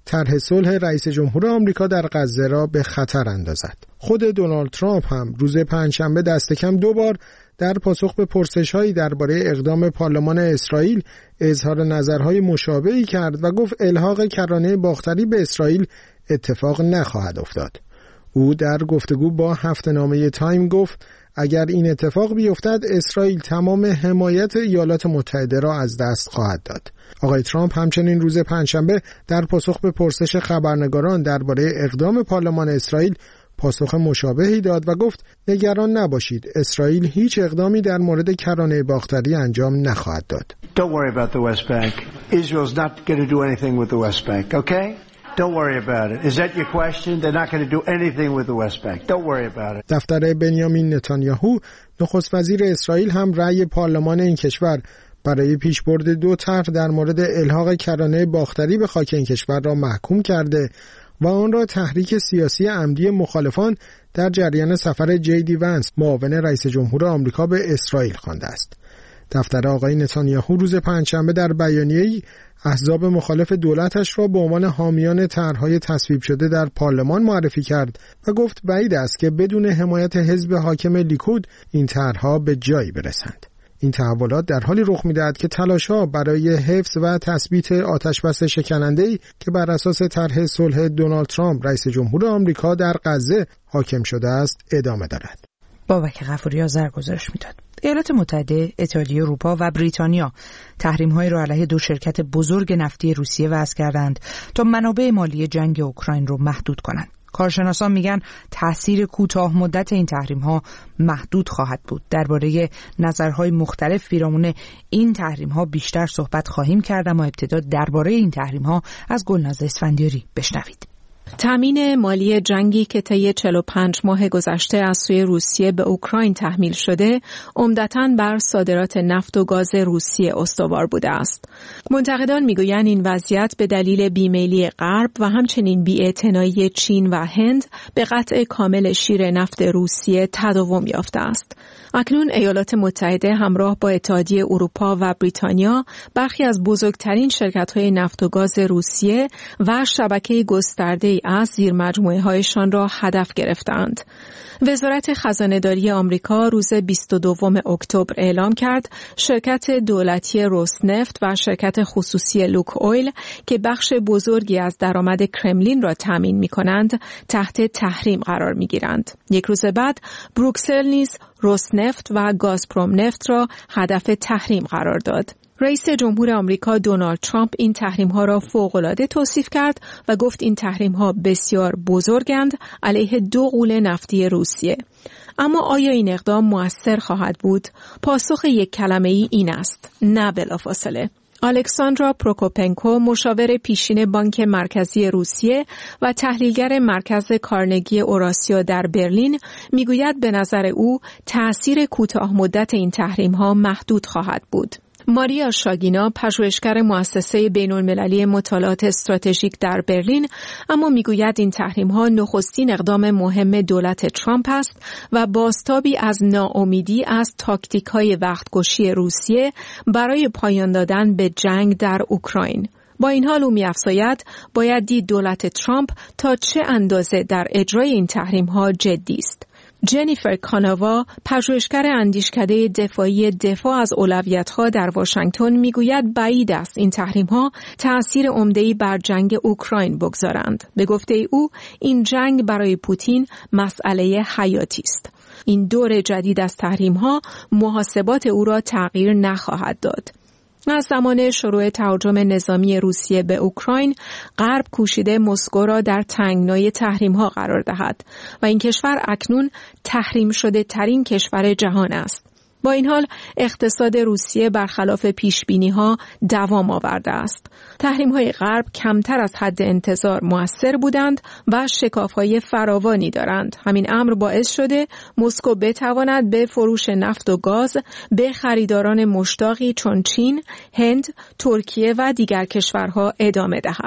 طرح صلح رئیس جمهور آمریکا در غزه را به خطر اندازد. خود دونالد ترامپ هم روز پنجشنبه دست کم 2 بار در پاسخ به پرسش‌هایی درباره اقدام پارلمان اسرائیل اظهار نظرهای مشابهی کرد و گفت الحاق کرانه باختری به اسرائیل اتفاق نخواهد افتاد. او در گفتگو با هفته‌نامه تایم گفت اگر این اتفاق بیفتد اسرائیل تمام حمایت ایالات متحده را از دست خواهد داد. آقای ترامپ همچنین روز پنجشنبه در پاسخ به پرسش خبرنگاران درباره اقدام پارلمان اسرائیل پاسخ مشابهی داد و گفت نگران نباشید، اسرائیل هیچ اقدامی در مورد کرانه باختری انجام نخواهد داد. Don't worry about the West Bank. Israel's not going to do anything with the West Bank, okay? Don't worry about it. Is that your question? They're not going to do anything with the West Bank. Don't worry about it. دفتر بنیامین نتانیاهو نخست وزیر اسرائیل هم رأی پارلمان این کشور برای پیشبرد 2 طرح در مورد الحاق کرانه باختری به خاک این کشور را محکوم کرده و آن را تحریک سیاسی عمدی مخالفان در جریان سفر جی ونس معاون رئیس جمهور آمریکا به اسرائیل خوانده است. دفتر آقای نتانیاهو روز پنجشنبه در بیانیه‌ای احزاب مخالف دولتش را به عنوان حامیان طرح‌های تصویب شده در پارلمان معرفی کرد و گفت بعید است که بدون حمایت حزب حاکم لیکود این طرح‌ها به جایی برسند. این تحولات در حالی رخ می‌دهد که تلاش‌ها برای حفظ و تثبیت آتشبس شکننده‌ای که بر اساس طرح صلح دونالد ترامپ رئیس جمهور آمریکا در غزه حاکم شده است ادامه دارد. بابک غفوری آذر گزارش می‌داد. ایالات متحده، اتحادیه اروپا و بریتانیا تحریم‌هایی را علیه 2 شرکت بزرگ نفتی روسیه وضع کردند تا منابع مالی جنگ اوکراین را محدود کنند. کارشناسان میگن تأثیر کوتاه مدت این تحریم‌ها محدود خواهد بود. درباره نظرهای مختلف پیرامون این تحریم‌ها بیشتر صحبت خواهیم کرد، اما ابتدا درباره این تحریم‌ها از گلناز اسفندیاری بشنوید. تامین مالی جنگی که طی 45 ماه گذشته از سوی روسیه به اوکراین تحمیل شده، عمدتاً بر صادرات نفت و گاز روسیه استوار بوده است. منتقدان میگویند این وضعیت به دلیل بیمیلی غرب و همچنین بی‌اعتنایی چین و هند به قطع کامل شیر نفت روسیه تداوم یافته است. اکنون ایالات متحده همراه با اتحادیه اروپا و بریتانیا برخی از بزرگترین شرکت‌های نفت و گاز روسیه و شبکه گسترده از زیرمجموعه‌هایشان را هدف گرفتند. وزارت خزانه‌داری آمریکا روز 22 اکتبر اعلام کرد شرکت دولتی روسنفت و شرکت خصوصی لوک اویل که بخش بزرگی از درآمد کرملین را تامین می‌کنند تحت تحریم قرار می‌گیرند. یک روز بعد بروکسل نیز روسنفت و گازپروم نفت را هدف تحریم قرار داد. رئیس جمهور آمریکا دونالد ترامپ این تحریم‌ها را فوق‌العاده توصیف کرد و گفت این تحریم‌ها بسیار بزرگند علیه 2 غول نفتی روسیه. اما آیا این اقدام مؤثر خواهد بود؟ پاسخ یک کلمه‌ای این است: نه بلافاصله. الکساندرا پروکوپنکو، مشاور پیشین بانک مرکزی روسیه و تحلیلگر مرکز کارنگی اوراسیا در برلین، میگوید به نظر او تأثیر کوتاه مدت این تحریم‌ها محدود خواهد بود. ماریا شاگینا، پژوهشگر مؤسسه بین‌المللی مطالعات استراتژیک در برلین، اما میگوید این تحریم‌ها نخستین اقدام مهم دولت ترامپ است و بازتابی از ناامیدی از تاکتیک‌های وقت‌کشی روسیه برای پایان دادن به جنگ در اوکراین. با این حال او می‌افزاید باید دید دولت ترامپ تا چه اندازه در اجرای این تحریم‌ها جدی است. جنیفر کاناوا، پژوهشگر اندیشکده دفاعی دفاع از اولویت‌ها در واشنگتن، میگوید بعید است این تحریم‌ها تأثیر عمده‌ای بر جنگ اوکراین بگذارند. به گفته او این جنگ برای پوتین مسئله حیاتی است. این دور جدید از تحریم‌ها محاسبات او را تغییر نخواهد داد. از زمان شروع تهاجم نظامی روسیه به اوکراین، غرب کوشیده مسکو را در تنگنای تحریم‌ها قرار دهد و این کشور اکنون تحریم شده ترین کشور جهان است. با این حال اقتصاد روسیه برخلاف پیشبینی‌ها دوام آورده است. تحریم‌های غرب کمتر از حد انتظار مؤثر بودند و شکاف‌های فراوانی دارند. همین امر باعث شده مسکو بتواند به فروش نفت و گاز به خریداران مشتاقی چون چین، هند، ترکیه و دیگر کشورها ادامه دهد.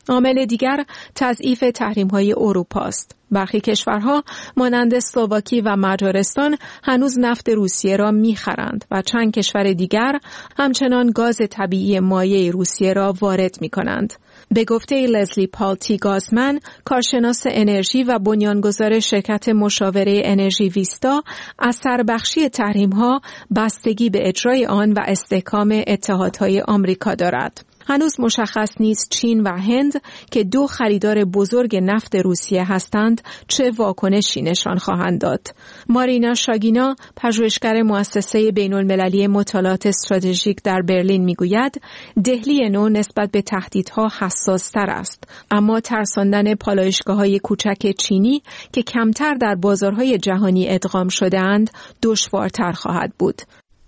عامل دیگر تضعیف تحریم‌های اروپا است. برخی کشورها مانند اسلواکی و مجارستان هنوز نفت روسیه را می‌خرند و چند کشور دیگر همچنان گاز طبیعی مایع روسیه را وارد می‌کنند. به گفته لزلی پالتی گازمن، کارشناس انرژی و بنیانگذار شرکت مشاوره انرژی ویستا، اثر بخشی تحریم‌ها بستگی به اجرای آن و استحکام اتحادهای آمریکا دارد. هنوز مشخص نیست چین و هند که دو خریدار بزرگ نفت روسیه هستند چه واکنشی نشان خواهند داد. مارینا شاگینا، پژوهشگر مؤسسه بین‌المللی مطالعات استراتژیک در برلین میگوید دهلی نو نسبت به تهدیدها حساس‌تر است، اما ترساندن پالایشگاه‌های کوچک چینی که کمتر در بازارهای جهانی ادغام شده‌اند دشوارتر خواهد بود.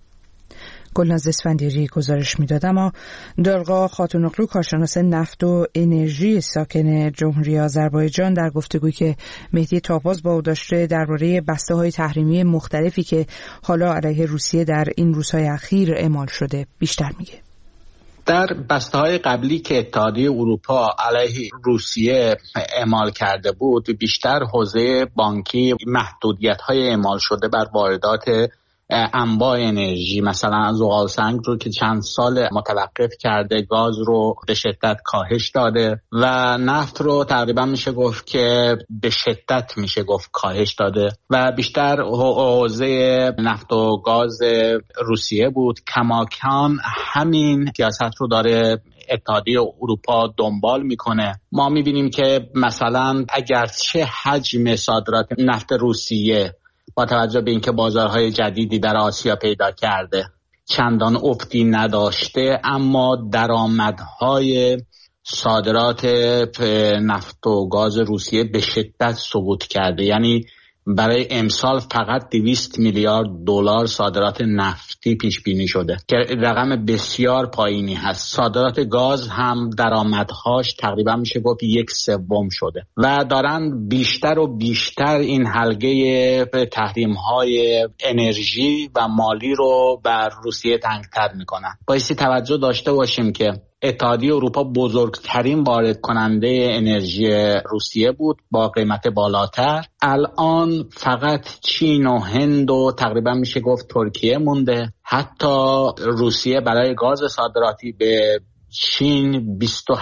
گلناز اسفندیاری گزارش میداد. اما دارغا خاتونوغلو، کارشناس نفت و انرژی ساکن جمهوری آذربایجان، در گفتگویی که مهدی تاپاز با او داشته درباره بسته‌های تحریمی مختلفی که حالا علیه روسیه در این روزهای اخیر اعمال شده بیشتر میگه. در بسته‌های قبلی که اتحادیه اروپا علیه روسیه اعمال کرده بود، بیشتر حوزه بانکی محدودیت‌های اعمال شده بر واردات انواع انرژی، مثلا زغال سنگ رو که چند سال متوقف کرده، گاز رو به شدت کاهش داده و نفت رو تقریبا میشه گفت که به شدت میشه گفت کاهش داده و بیشتر حوزه نفت و گاز روسیه بود. کماکان همین سیاست رو داره اتحادیه اروپا دنبال میکنه. ما میبینیم که مثلا اگرچه حجم صادرات نفت روسیه با توجه به اینکه بازارهای جدیدی در آسیا پیدا کرده چندان افتی نداشته، اما درآمدهای صادرات نفت و گاز روسیه به شدت سقوط کرده. یعنی برای امسال فقط 200 میلیارد دلار صادرات نفتی پیش بینی شده که رقم بسیار پایینی هست. صادرات گاز هم درآمدهاش تقریبا میشه گفت 1/3 شده و دارن بیشتر و بیشتر این حلقه تحریم‌های انرژی و مالی رو بر روسیه تنگ‌تر میکنن. بایستی توجه داشته باشیم که اتحادیه اروپا بزرگترین وارد کننده انرژی روسیه بود با قیمت بالاتر. الان فقط چین و هند و تقریبا میشه گفت ترکیه مونده. حتی روسیه برای گاز صادراتی به چین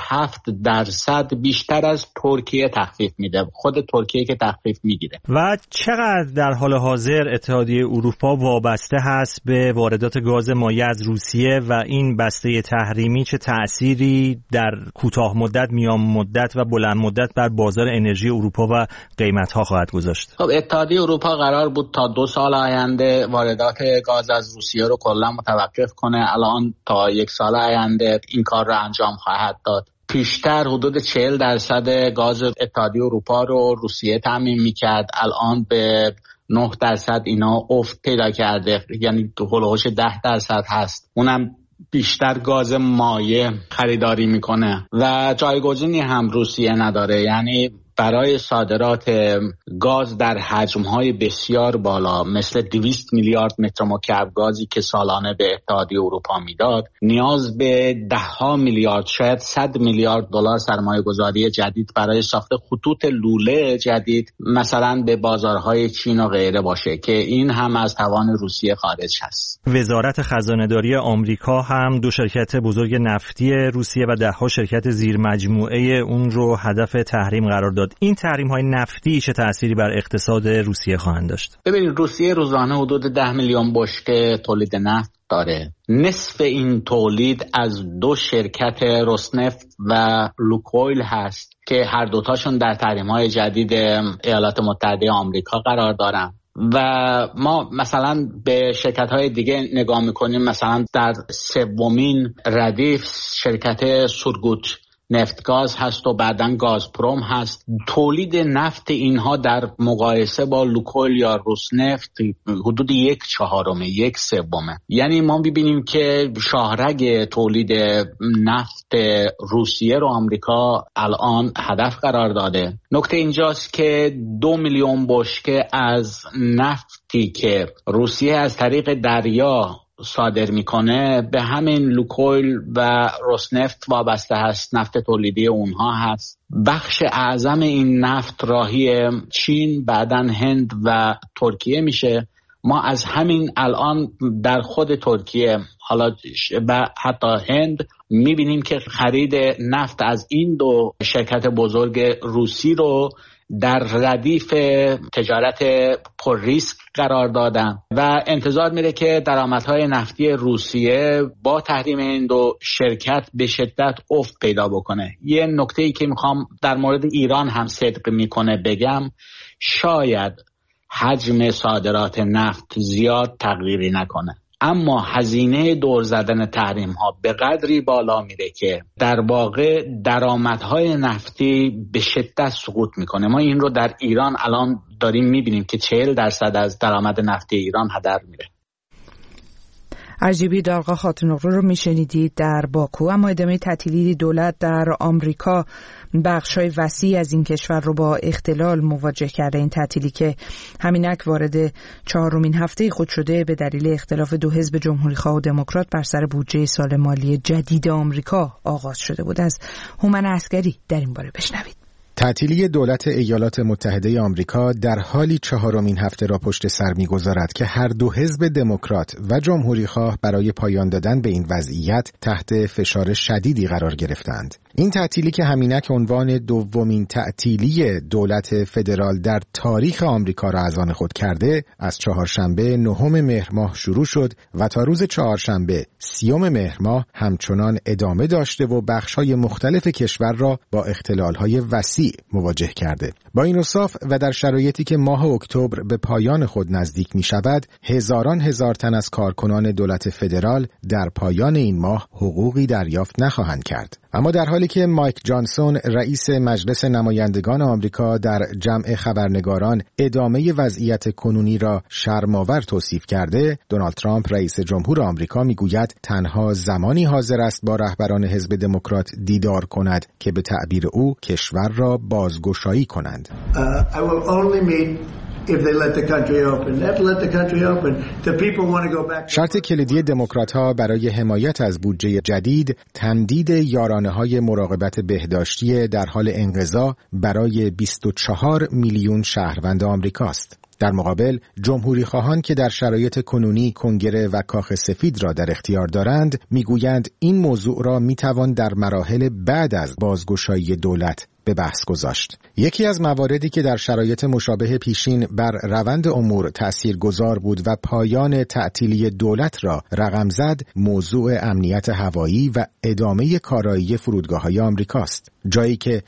27% بیشتر از ترکیه تخفیف میده، خود ترکیه که تخفیف میگیره. و چقدر در حال حاضر اتحادیه اروپا وابسته هست به واردات گاز مایع از روسیه و این بسته تحریمی چه تأثیری در کوتاه مدت، میان مدت و بلند مدت بر بازار انرژی اروپا و قیمت‌ها خواهد گذاشت؟ خب اتحادیه اروپا قرار بود تا 2 سال آینده واردات گاز از روسیه رو کلا متوقف کنه. الان تا 1 سال آینده این کار رو انجام خواهد داد. پیشتر حدود 40% گاز اتحادیه اروپا رو روسیه تامین میکرد، الان به 9% اینا افت پیدا کرده، یعنی هولوش 10% هست. اونم بیشتر گاز مایع خریداری میکنه و جایگزینی هم روسیه نداره. یعنی برای صادرات گاز در حجم‌های بسیار بالا مثل 200 میلیارد متر مکعب گازی که سالانه به اتحادیه اروپا میداد، نیاز به 10 میلیارد شاید 100 میلیارد دلار سرمایه‌گذاری جدید برای ساخت خطوط لوله جدید مثلا به بازارهای چین و غیره باشه که این هم از توان روسیه خارج هست. وزارت خزانه‌داری آمریکا هم 2 شرکت بزرگ نفتی روسیه و 10 شرکت زیر مجموعه اون رو هدف تحریم قرار داد. این تحریم‌های نفتی چه تأثیری بر اقتصاد روسیه خواهند داشت؟ ببینید روسیه روزانه حدود 10 میلیون بشکه تولید نفت داره. نصف این تولید از 2 شرکت روسنفت و لوکویل هست که هر دوتاشون در تحریم‌های جدید ایالات متحده آمریکا قرار دارن. و ما مثلا به شرکت‌های دیگه نگاه می‌کنیم، مثلا در 3مین ردیف شرکت سورگوت نفتگاز هست و بعدن گازپروم هست. تولید نفت اینها در مقایسه با لوکویل یا روسنفت حدود 1/4 1/3. یعنی ما ببینیم که شاهرگ تولید نفت روسیه رو آمریکا الان هدف قرار داده. نکته اینجاست که 2 میلیون بشکه از نفتی که روسیه از طریق دریا صادر میکنه به همین لوکویل و روسنفت وابسته هست، نفت تولیدی اونها هست. بخش اعظم این نفت راهی چین، بعدن هند و ترکیه میشه. ما از همین الان در خود ترکیه حالا و حتی هند میبینیم که خرید نفت از این دو شرکت بزرگ روسی رو در ردیف تجارت پر ریسک قرار دادن و انتظار میره که درآمدهای نفتی روسیه با تحریم این دو شرکت به شدت افت پیدا بکنه. یه نکته‌ای که میخوام در مورد ایران هم صدق میکنه بگم، شاید حجم صادرات نفت زیاد تغییری نکنه، اما هزینه دور زدن تحریم ها به قدری بالا میره که در واقع درآمدهای نفتی به شدت سقوط میکنه. ما این رو در ایران الان داریم میبینیم که 40% از درآمد نفتی ایران هدر میره. عجیبی دارقا خاتون‌اغلو رو میشنیدید در باکو. اما ادامه تعطیلی دولت در آمریکا بخشای وسیع از این کشور رو با اختلال مواجه کرده. این تعطیلی که همینک وارد 4مین هفته خود شده به دلیل اختلاف دو حزب جمهوری‌خواه و دموکرات بر سر بودجه سال مالی جدید آمریکا آغاز شده بود. از هومن عسکری در این باره بشنوید. تعطیلی دولت ایالات متحده آمریکا در حالی 4مین هفته را پشت سر می‌گذارد که هر دو حزب دموکرات و جمهوری‌خواه برای پایان دادن به این وضعیت تحت فشار شدیدی قرار گرفتند. این تعطیلی که همینک عنوان دومین تعطیلی دولت فدرال در تاریخ آمریکا را از آن خود کرده، از چهارشنبه 9 مهر ماه شروع شد و تا روز چهارشنبه 30 مهر ماه همچنان ادامه داشته و بخش‌های مختلف کشور را با اختلال‌های وسیع مواجه کرده. با این اوصاف و در شرایطی که ماه اکتبر به پایان خود نزدیک می شود، هزاران هزار تن از کارکنان دولت فدرال در پایان این ماه حقوقی دریافت نخواهند کرد. اما در حالی که مایک جانسون رئیس مجلس نمایندگان آمریکا در جمع خبرنگاران ادامه وضعیت کنونی را شرم‌آور توصیف کرده، دونالد ترامپ رئیس جمهور آمریکا میگوید تنها زمانی حاضر است با رهبران حزب دموکرات دیدار کند که به تعبیر او کشور را بازگشایی کنند. I will only meet if they let the country open. They have to let the country open. The people want to go back. شرط کلیدی دموکرات‌ها برای حمایت از بودجه جدید تمدید یارانه‌های مراقبت بهداشتی در حال انقضا برای 24 میلیون شهروند آمریکاست. در مقابل جمهوری خواهان که در شرایط کنونی کنگره و کاخ سفید را در اختیار دارند میگویند این موضوع را میتوان در مراحل بعد از بازگشایی دولت به بحث گذاشت. یکی از مواردی که در شرایط مشابه پیشین بر روند امور تأثیرگذار بود و پایان تعطیلی دولت را رقم زد، موضوع امنیت هوایی و ادامه کارایی فرودگاه‌های آمریکاست. جایی که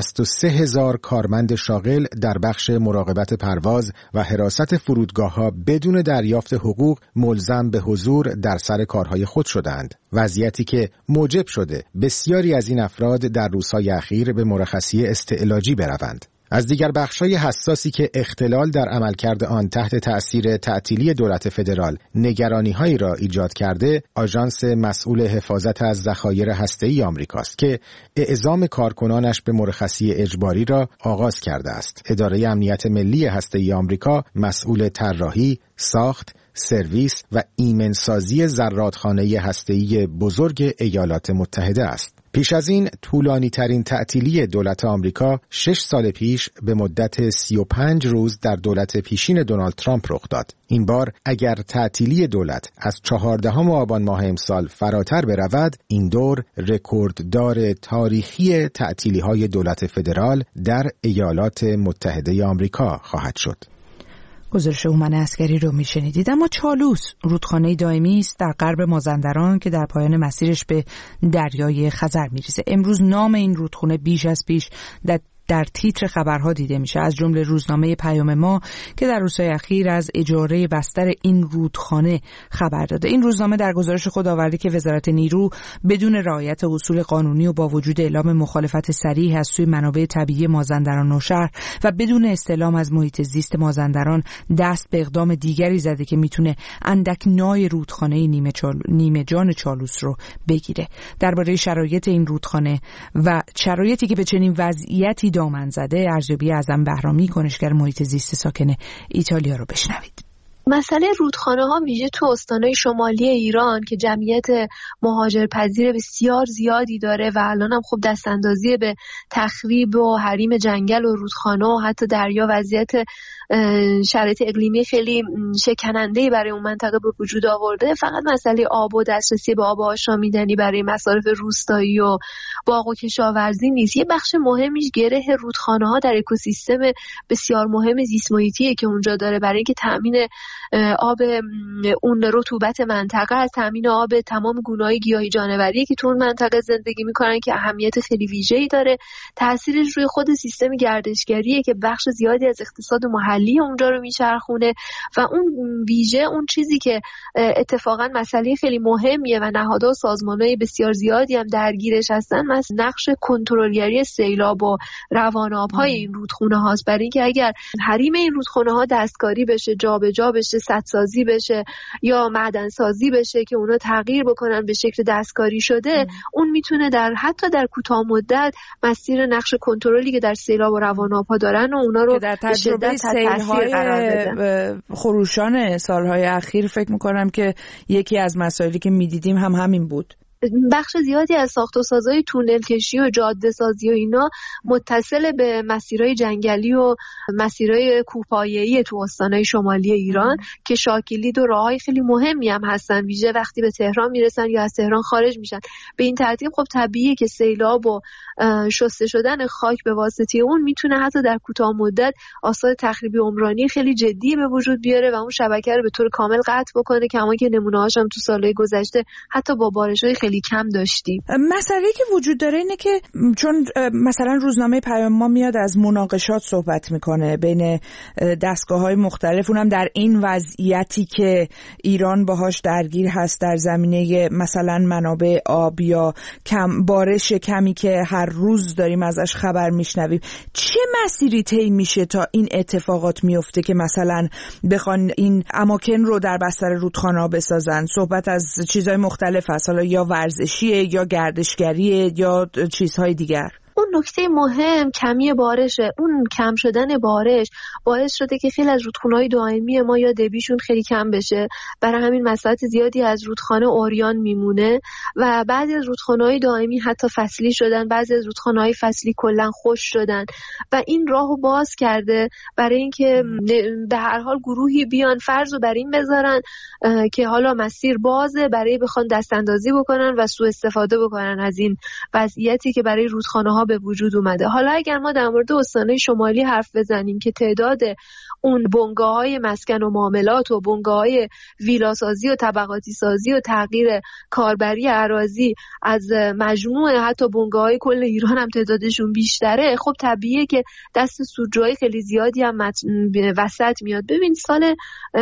63,000 کارمند شاغل در بخش مراقبت پرواز و حراست فرودگاه‌ها بدون دریافت حقوق ملزم به حضور در سر کارهای خود شدند. وضعیتی که موجب شده بسیاری از این افراد در روزهای اخیر به مرخصی استعلاجی بروند. از دیگر بخش‌های حساسی که اختلال در عملکرد آن تحت تأثیر تعطیلی دولت فدرال نگرانی‌هایی را ایجاد کرده، آژانس مسئول حفاظت از ذخایر هسته‌ای آمریکاست که اعزام کارکنانش به مرخصی اجباری را آغاز کرده است. اداره امنیت ملی هسته‌ای آمریکا مسئول طراحی، ساخت، سرویس و ایمنسازی زرادخانه هسته‌ای بزرگ ایالات متحده است. پیش از این طولانی ترین تعطیلی دولت آمریکا 6 سال پیش به مدت 35 روز در دولت پیشین دونالد ترامپ رخ داد. این بار اگر تعطیلی دولت از 14 آبان ماه امسال فراتر برود، این دور رکورددار تاریخی تعطیلی‌های دولت فدرال در ایالات متحده آمریکا خواهد شد. گزارش هومن عسکری رو میشنیدید. اما چالوس رودخانه دائمی است در غرب مازندران که در پایان مسیرش به دریای خزر میریزه. امروز نام این رودخانه بیش از پیش در تیتر خبرها دیده میشه، از جمله روزنامه پیام ما که در روزهای اخیر از اجاره بستر این رودخانه خبر داده. این روزنامه در گزارش خود آورده که وزارت نیرو بدون رعایت اصول قانونی و با وجود اعلام مخالفت صریح از سوی منابع طبیعی مازندران نوشهر و بدون استعلام از محیط زیست مازندران دست به اقدام دیگری زده که میتونه اندک نای رودخانه نیمه جان چالوس رو بگیره. درباره شرایط این رودخانه و شرایطی که به چنین وضعیتی دامن زده، ارجبی اعظم بهرامی، کنشگر محیط زیست ساکن ایتالیا رو بشنوید. مسئله رودخانه ها ویژه تو استانهای شمالی ایران که جمعیت مهاجرپذیر بسیار زیادی داره و الان هم خب دستاندازی به تخریب و حریم جنگل و رودخانه و حتی دریا وضعیت شرایط اقلیمی خیلی شکننده‌ای برای اون منطقه به وجود آورده. فقط مسئله آب و دسترسی به آب آشامیدنی برای مصارف روستایی و باغ و کشاورزی نیست. یه بخش مهمیش گره رودخانه‌ها در اکوسیستم بسیار مهم زیست محیطیه که اونجا داره، برای اینکه تامین آب اون رطوبت منطقه است، تامین آب تمام گونه‌های گیاهی جانوری که تو اون منطقه زندگی می‌کنن که اهمیت خیلی ویژه‌ای داره. تأثیرش روی خود سیستم گردشگریه که بخش زیادی از اقتصاد محلی اونجا رو میچرخونه و اون ویژه اون چیزی که اتفاقا مسئله خیلی مهمیه و نهادها و سازمان‌های بسیار زیادی هم درگیرش هستن، نقش کنترلگری سیلاب و روان‌آب‌های این رودخونه هاست. برای اینکه اگر حریم این رودخونه ها دستکاری بشه، جابجا بشه، سدسازی بشه یا معدنسازی بشه که اونا تغییر بکنن به شکل دستکاری شده، اون میتونه حتی در کوتاه مدت مسیر نقش کنترلی که در سیلاب و روان‌آب‌ها دارن و اونا رو در تجربه سیل‌های خروشان سالهای اخیر فکر میکنم که یکی از مسائلی که میدیدیم همین بود. بخش زیادی از ساخت و سازهای تونل کشی و جاده سازی و اینا متصل به مسیرهای جنگلی و مسیرهای کوهپایه‌ای تو استانهای شمالی ایران که شاکلید و راههای خیلی مهمی هم هستن، ویژه وقتی به تهران میرسن یا از تهران خارج میشن. به این ترتیب خب طبیعیه که سیلاب و شسته شدن خاک به واسطه اون میتونه حتی در کوتاه مدت آثار تخریبی عمرانی خیلی جدی به وجود بیاره و اون شبکه رو به طور کامل قطع بکنه، کما که نمونه‌هاش هم تو سالهای گذشته حتی با بارش‌های خیلی کم داشتیم. مسئله‌ای که وجود داره اینه که چون مثلا روزنامه پیام ما میاد از مناقشات صحبت میکنه بین دستگاه‌های مختلف، اونم در این وضعیتی که ایران باهاش درگیر هست در زمینه مثلا منابع آب یا بارش کمی که هر روز داریم ازش خبر میشنویم. چه مسیری طی میشه تا این اتفاقات میفته که مثلا بخوان این اماکن رو در بستر رودخانه‌ها بسازن؟ صحبت از چیزهای مختلف هست، حالا یا ورزشیه یا گردشگریه یا چیزهای دیگر. اون نکته مهم کمی بارشه. اون کم شدن بارش باعث شده که خیلی از رودخونه‌های دائمی ما یا دبیشون خیلی کم بشه، برای همین مساحت زیادی از رودخانه عریان میمونه و بعضی از رودخانه‌های دائمی حتی فصلی شدن، بعضی از رودخانه‌های فصلی کلا خشک شدن و این راهو باز کرده برای اینکه به هر حال گروهی بیان فرضو بر این بذارن که حالا مسیر بازه برای بخوان دستاندازی بکنن و سوء استفاده بکنن از این وضعیتی که برای رودخانه‌ها به وجود اومده. حالا اگر ما در مورد استانهای شمالی حرف بزنیم که تعداد اون بنگاه‌های مسکن و معاملات و بنگاه‌های ویلاسازی و طبقاتی سازی و تغییر کاربری اراضی از مجموع حتی بنگاه‌های کل ایران هم تعدادشون بیشتره، خب طبیعیه که دست سودجویی خیلی زیادی هم وسط میاد. ببین سال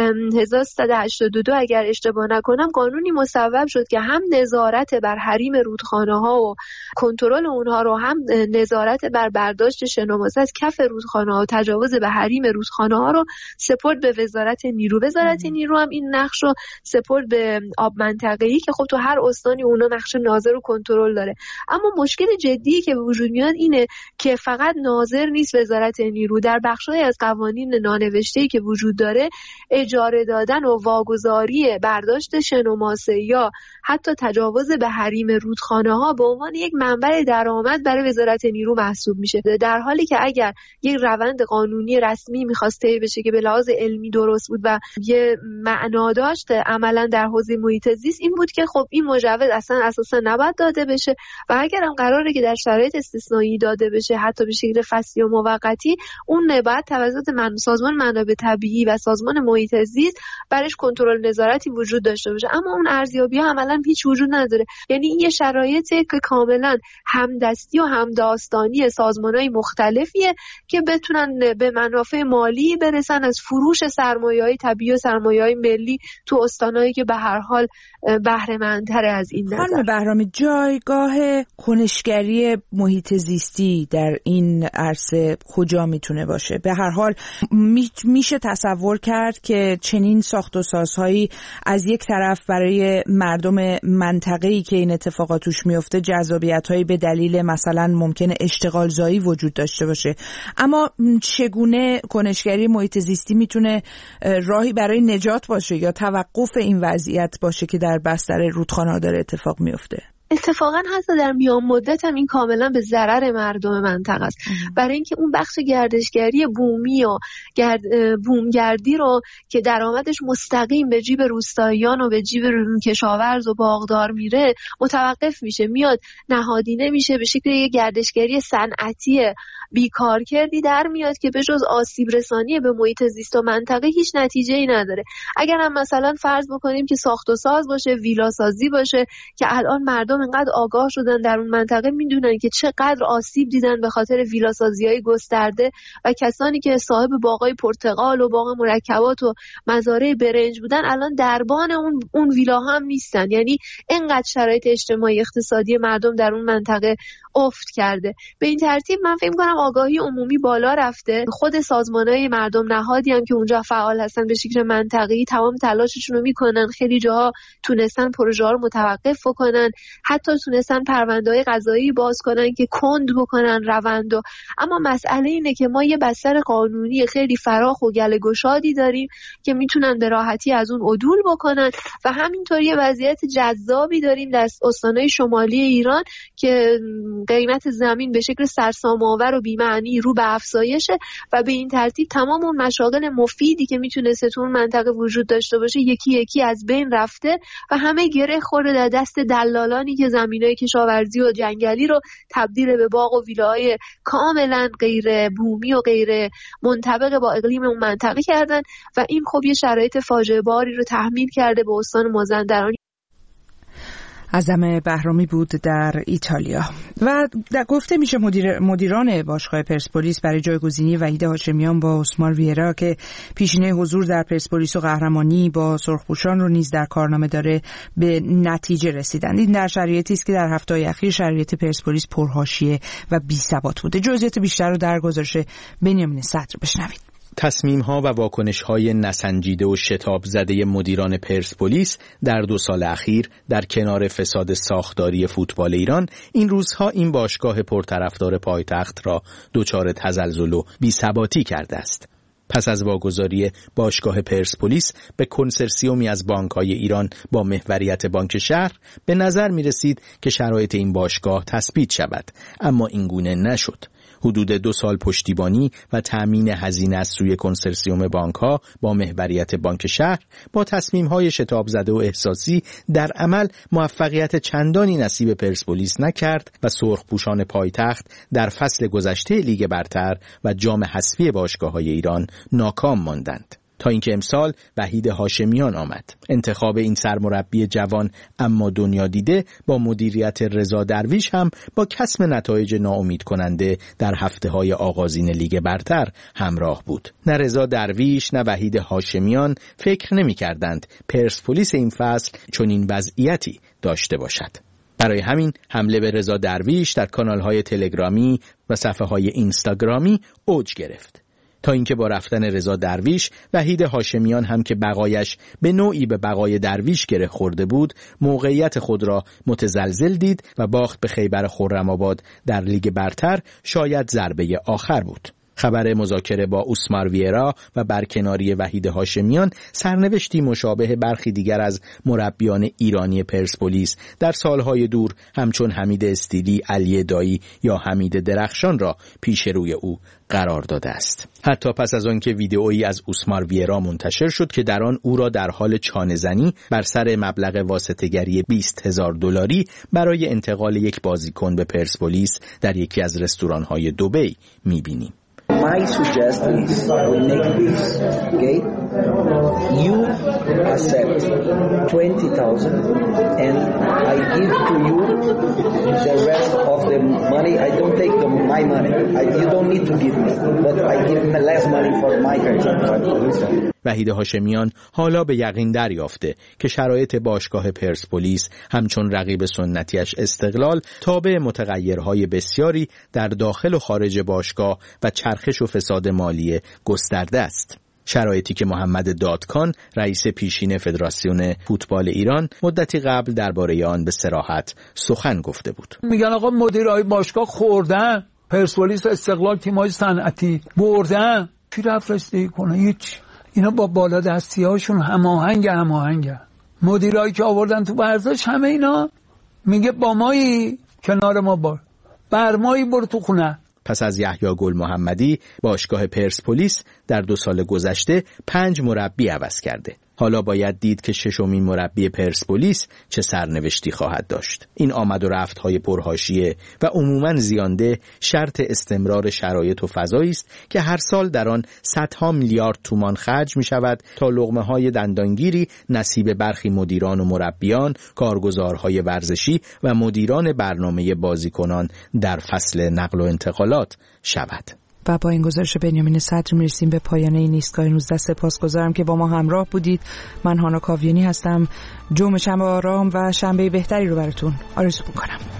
1382 اگر اشتباه نکنم قانونی مصوب شد که هم نظارت بر حریم رودخانه‌ها و کنترل اونها رو، هم نظارت بر برداشت شنوماس از کف رودخانه‌ها و تجاوز به حریم رودخانه‌ها رو سپرد به وزارت نیرو. وزارت نیرو هم این نقش رو سپرد به آب منطقه‌ای که خب تو هر استانی اونا نقش ناظر و کنترل داره. اما مشکل جدی که به وجود میاد اینه که فقط ناظر نیست وزارت نیرو، در بخش‌های از قوانین نانوشته‌ای که وجود داره اجاره دادن و واگذاری برداشت شنوماسه یا حتی تجاوز به حریم رودخانه‌ها به عنوان یک منبع درآمد برای وزارت نیرو محسوب میشه، در حالی که اگر یک روند قانونی رسمی می‌خواست طی بشه که به لحاظ علمی درست بود و یه معنا داشت عملاً در حوزه محیط زیست، این بود که خب این مجوز اصلا اساسا نباید داده بشه و اگر هم قراره که در شرایط استثنایی داده بشه حتی به شکل فصلی و موقتی، اون باید توسط سازمان منابع طبیعی و سازمان محیط زیست برش کنترل نظارتی وجود داشته باشه. اما اون ارزیابی‌ها عملاً هیچ وجود نداره. یعنی این یه شرایطی که کاملاً همدستی و همداستانی سازمان‌های مختلفیه که بتونن به منافع مالی برسن از فروش سرمایه‌های طبیعی و سرمایه‌های ملی تو استانایی که به هر حال بهره‌مندتر از این نظر. خانم بهرامی، جایگاه کنشگری محیط زیستی در این عرصه کجا میتونه باشه؟ به هر حال میشه تصور کرد که چنین ساخت و سازهایی از یک طرف برای مردم منطقه‌ای که این اتفاقات توش میفته جذابیت‌هایی به دلیل مثلا ممکنه اشتغال زایی وجود داشته باشه. اما چگونه کنشگری محیط زیستی میتونه راهی برای نجات باشه یا توقف این وضعیت باشه که در بستر رودخانه‌ها داره اتفاق میفته؟ اتفاقا حتی در میان مدت هم این کاملا به ضرر مردم منطقه است. برای اینکه اون بخش گردشگری بومی و بومگردی رو که درآمدش مستقیم به جیب روستاییان و به جیب کشاورز و باغدار میره متوقف میشه، میاد نهادینه میشه، به شکل یک گردشگری صنعتی بیکارکردی در میاد که به جز آسیب رسانی به محیط زیست و منطقه هیچ نتیجه‌ای نداره. اگر هم مثلا فرض بکنیم که ساخت و ساز باشه، ویلا سازی باشه که الان مردم اینقدر آگاه شدن در اون منطقه، میدونن که چقدر آسیب دیدن به خاطر ویلا سازی‌های گسترده و کسانی که صاحب باغای پرتقال و باغ مرکبات و مزارع برنج بودن الان دربان اون ویلا هم نیستن. یعنی اینقدر شرایط اجتماعی اقتصادی مردم در اون منطقه افت کرده. به این ترتیب من فکر می‌کنم آگاهی عمومی بالا رفته. خود سازمان‌های مردم نهادی هم که اونجا فعال هستن به شکل منطقه‌ای تمام تلاششون رو میکنن. خیلی جاها تونستن پروژه‌ها رو متوقف کنن، حتی تونستن پرونده‌های قضایی باز کنن که کند بکنن روندو. اما مسئله اینه که ما یه بستر قانونی خیلی فراخ و گله گشادی داریم که میتونن به راحتی از اون عدول بکنن و همینطور یه وضعیت جذابی داریم در استان‌های شمالی ایران که قیمت زمین به شکل سرسام‌آور و بی‌معنی رو به افزایشه و به این ترتیب تمام اون مشاغل مفیدی که میتونسته تو اون منطقه وجود داشته باشه یکی یکی از بین رفته و همه گره خورده در دست دلالانی که زمینای کشاورزی و جنگلی رو تبدیل به باغ و ویلاهای کاملا غیر بومی و غیر منطبق با اقلیم اون منطقه کردن و این خب یه شرایط فاجعه باری رو تحمیل کرده به استان مازندران. اعظم بهرامی بود در ایتالیا. و در گفته میشه مدیران باشگاه پرسپولیس برای جایگزینی وحید هاشمیان با اسمار ویرا که پیشینه حضور در پرسپولیس و قهرمانی با سرخپوشان رو نیز در کارنامه داره به نتیجه رسیدند. این در شرایطی است که در هفته‌های اخیر شرایط پرسپولیس پرحاشیه و بی‌ثبات بوده. جزئیات بیشتر رو در گزارش بنیامین صدر بشنوید. تصمیم‌ها و واکنش‌های نسنجیده و شتاب زده مدیران پرسپولیس در 2 سال اخیر در کنار فساد ساختاری فوتبال ایران این روزها این باشگاه پرطرفدار پایتخت را دچار تزلزل و بی‌ثباتی کرده است. پس از واگذاری باشگاه پرسپولیس به کنسرسیومی از بانک‌های ایران با محوریت بانک شهر به نظر می‌رسید که شرایط این باشگاه تثبیت شود، اما این گونه نشد. حدود 2 سال پشتیبانی و تأمین هزینه از سوی کنسرسیوم بانک‌ها با محوریت بانک شهر با تصمیم‌های شتاب زده و احساسی در عمل موفقیت چندانی نصیب پرسپولیس نکرد و سرخپوشان پایتخت در فصل گذشته لیگ برتر و جام حذفی باشگاه‌های ایران ناکام ماندند. تا اینکه امسال وحید هاشمیان آمد. انتخاب این سرمربی جوان اما دنیا دیده با مدیریت رضا درویش هم با کسب نتایج ناامید کننده در هفته‌های آغازین لیگ برتر همراه بود. نه رضا درویش نه وحید هاشمیان فکر نمی‌کردند پرسپولیس این فصل چنین وضعیتی داشته باشد. برای همین حمله به رضا درویش در کانال‌های تلگرامی و صفحه‌های اینستاگرامی اوج گرفت. تا اینکه با رفتن رضا درویش وحید هاشمیان هم که بقایش به نوعی به بقای درویش گره خورده بود موقعیت خود را متزلزل دید و باخت به خیبر خرم‌آباد در لیگ برتر شاید ضربه آخر بود. خبر مذاکره با اوسمار ویرا و برکناری وحید هاشمیان سرنوشتی مشابه برخی دیگر از مربیان ایرانی پرسپولیس در سالهای دور همچون حمید استیلی، علی دایی یا حمید درخشان را پیش روی او قرار داده است. حتی پس از آن که ویدئویی از اوسمار ویرا منتشر شد که در آن او را در حال چانه‌زنی بر سر مبلغ واسطه‌گری $20,000 برای انتقال یک بازیکن به پرسپولیس در یکی از رستوران‌های دبی می‌بینیم. My suggestion is we make this, okay? You accept 20,000 and I give to you the rest of the money. I don't take my money. You don't need to give me, but I give less money for my country. وحید هاشمیان حالا به یقین دریافته که شرایط باشگاه پرسپولیس همچون رقیب سنتیش استقلال تابع متغیرهای بسیاری در داخل و خارج باشگاه و چرخش و فساد مالی گسترده است. شرایطی که محمد دادکان رئیس پیشین فدراسیون فوتبال ایران مدتی قبل درباره آن به صراحت سخن گفته بود. میگن آقا مدیرای باشگاه خوردن، پرسپولیس و استقلال تیم‌های صنعتی بردن، کی رفت رسیدگی کنه؟ هیچ. اینا با بالا دستی‌هاشون هماهنگ. مدیرایی که آوردن تو ورزش همه اینا میگه با مایی کنار ما بار، برمایی برو تو خونه. پس از یحیی گل محمدی باشگاه پرسپولیس در 2 سال گذشته 5 مربی عوض کرده. حالا باید دید که 6مین مربی پرسپولیس چه سرنوشتی خواهد داشت. این آمد و رفت‌های پرحاشیه و عموماً زیانده شرط استمرار شرایط و فضایی است که هر سال در آن صدها میلیارد تومان خرج می‌شود تا لقمه‌های دندانگیری نصیب برخی مدیران و مربیان، کارگزارهای ورزشی و مدیران برنامه بازیکنان در فصل نقل و انتقالات شود. و با این گزارش بنیامین صدر میرسیم به پایان این ایستگاه 19. سپاسگزارم که با ما همراه بودید. من هانا کاویانی هستم. جمعه شنبه آرام و شنبه بهتری رو براتون آرزو می‌کنم.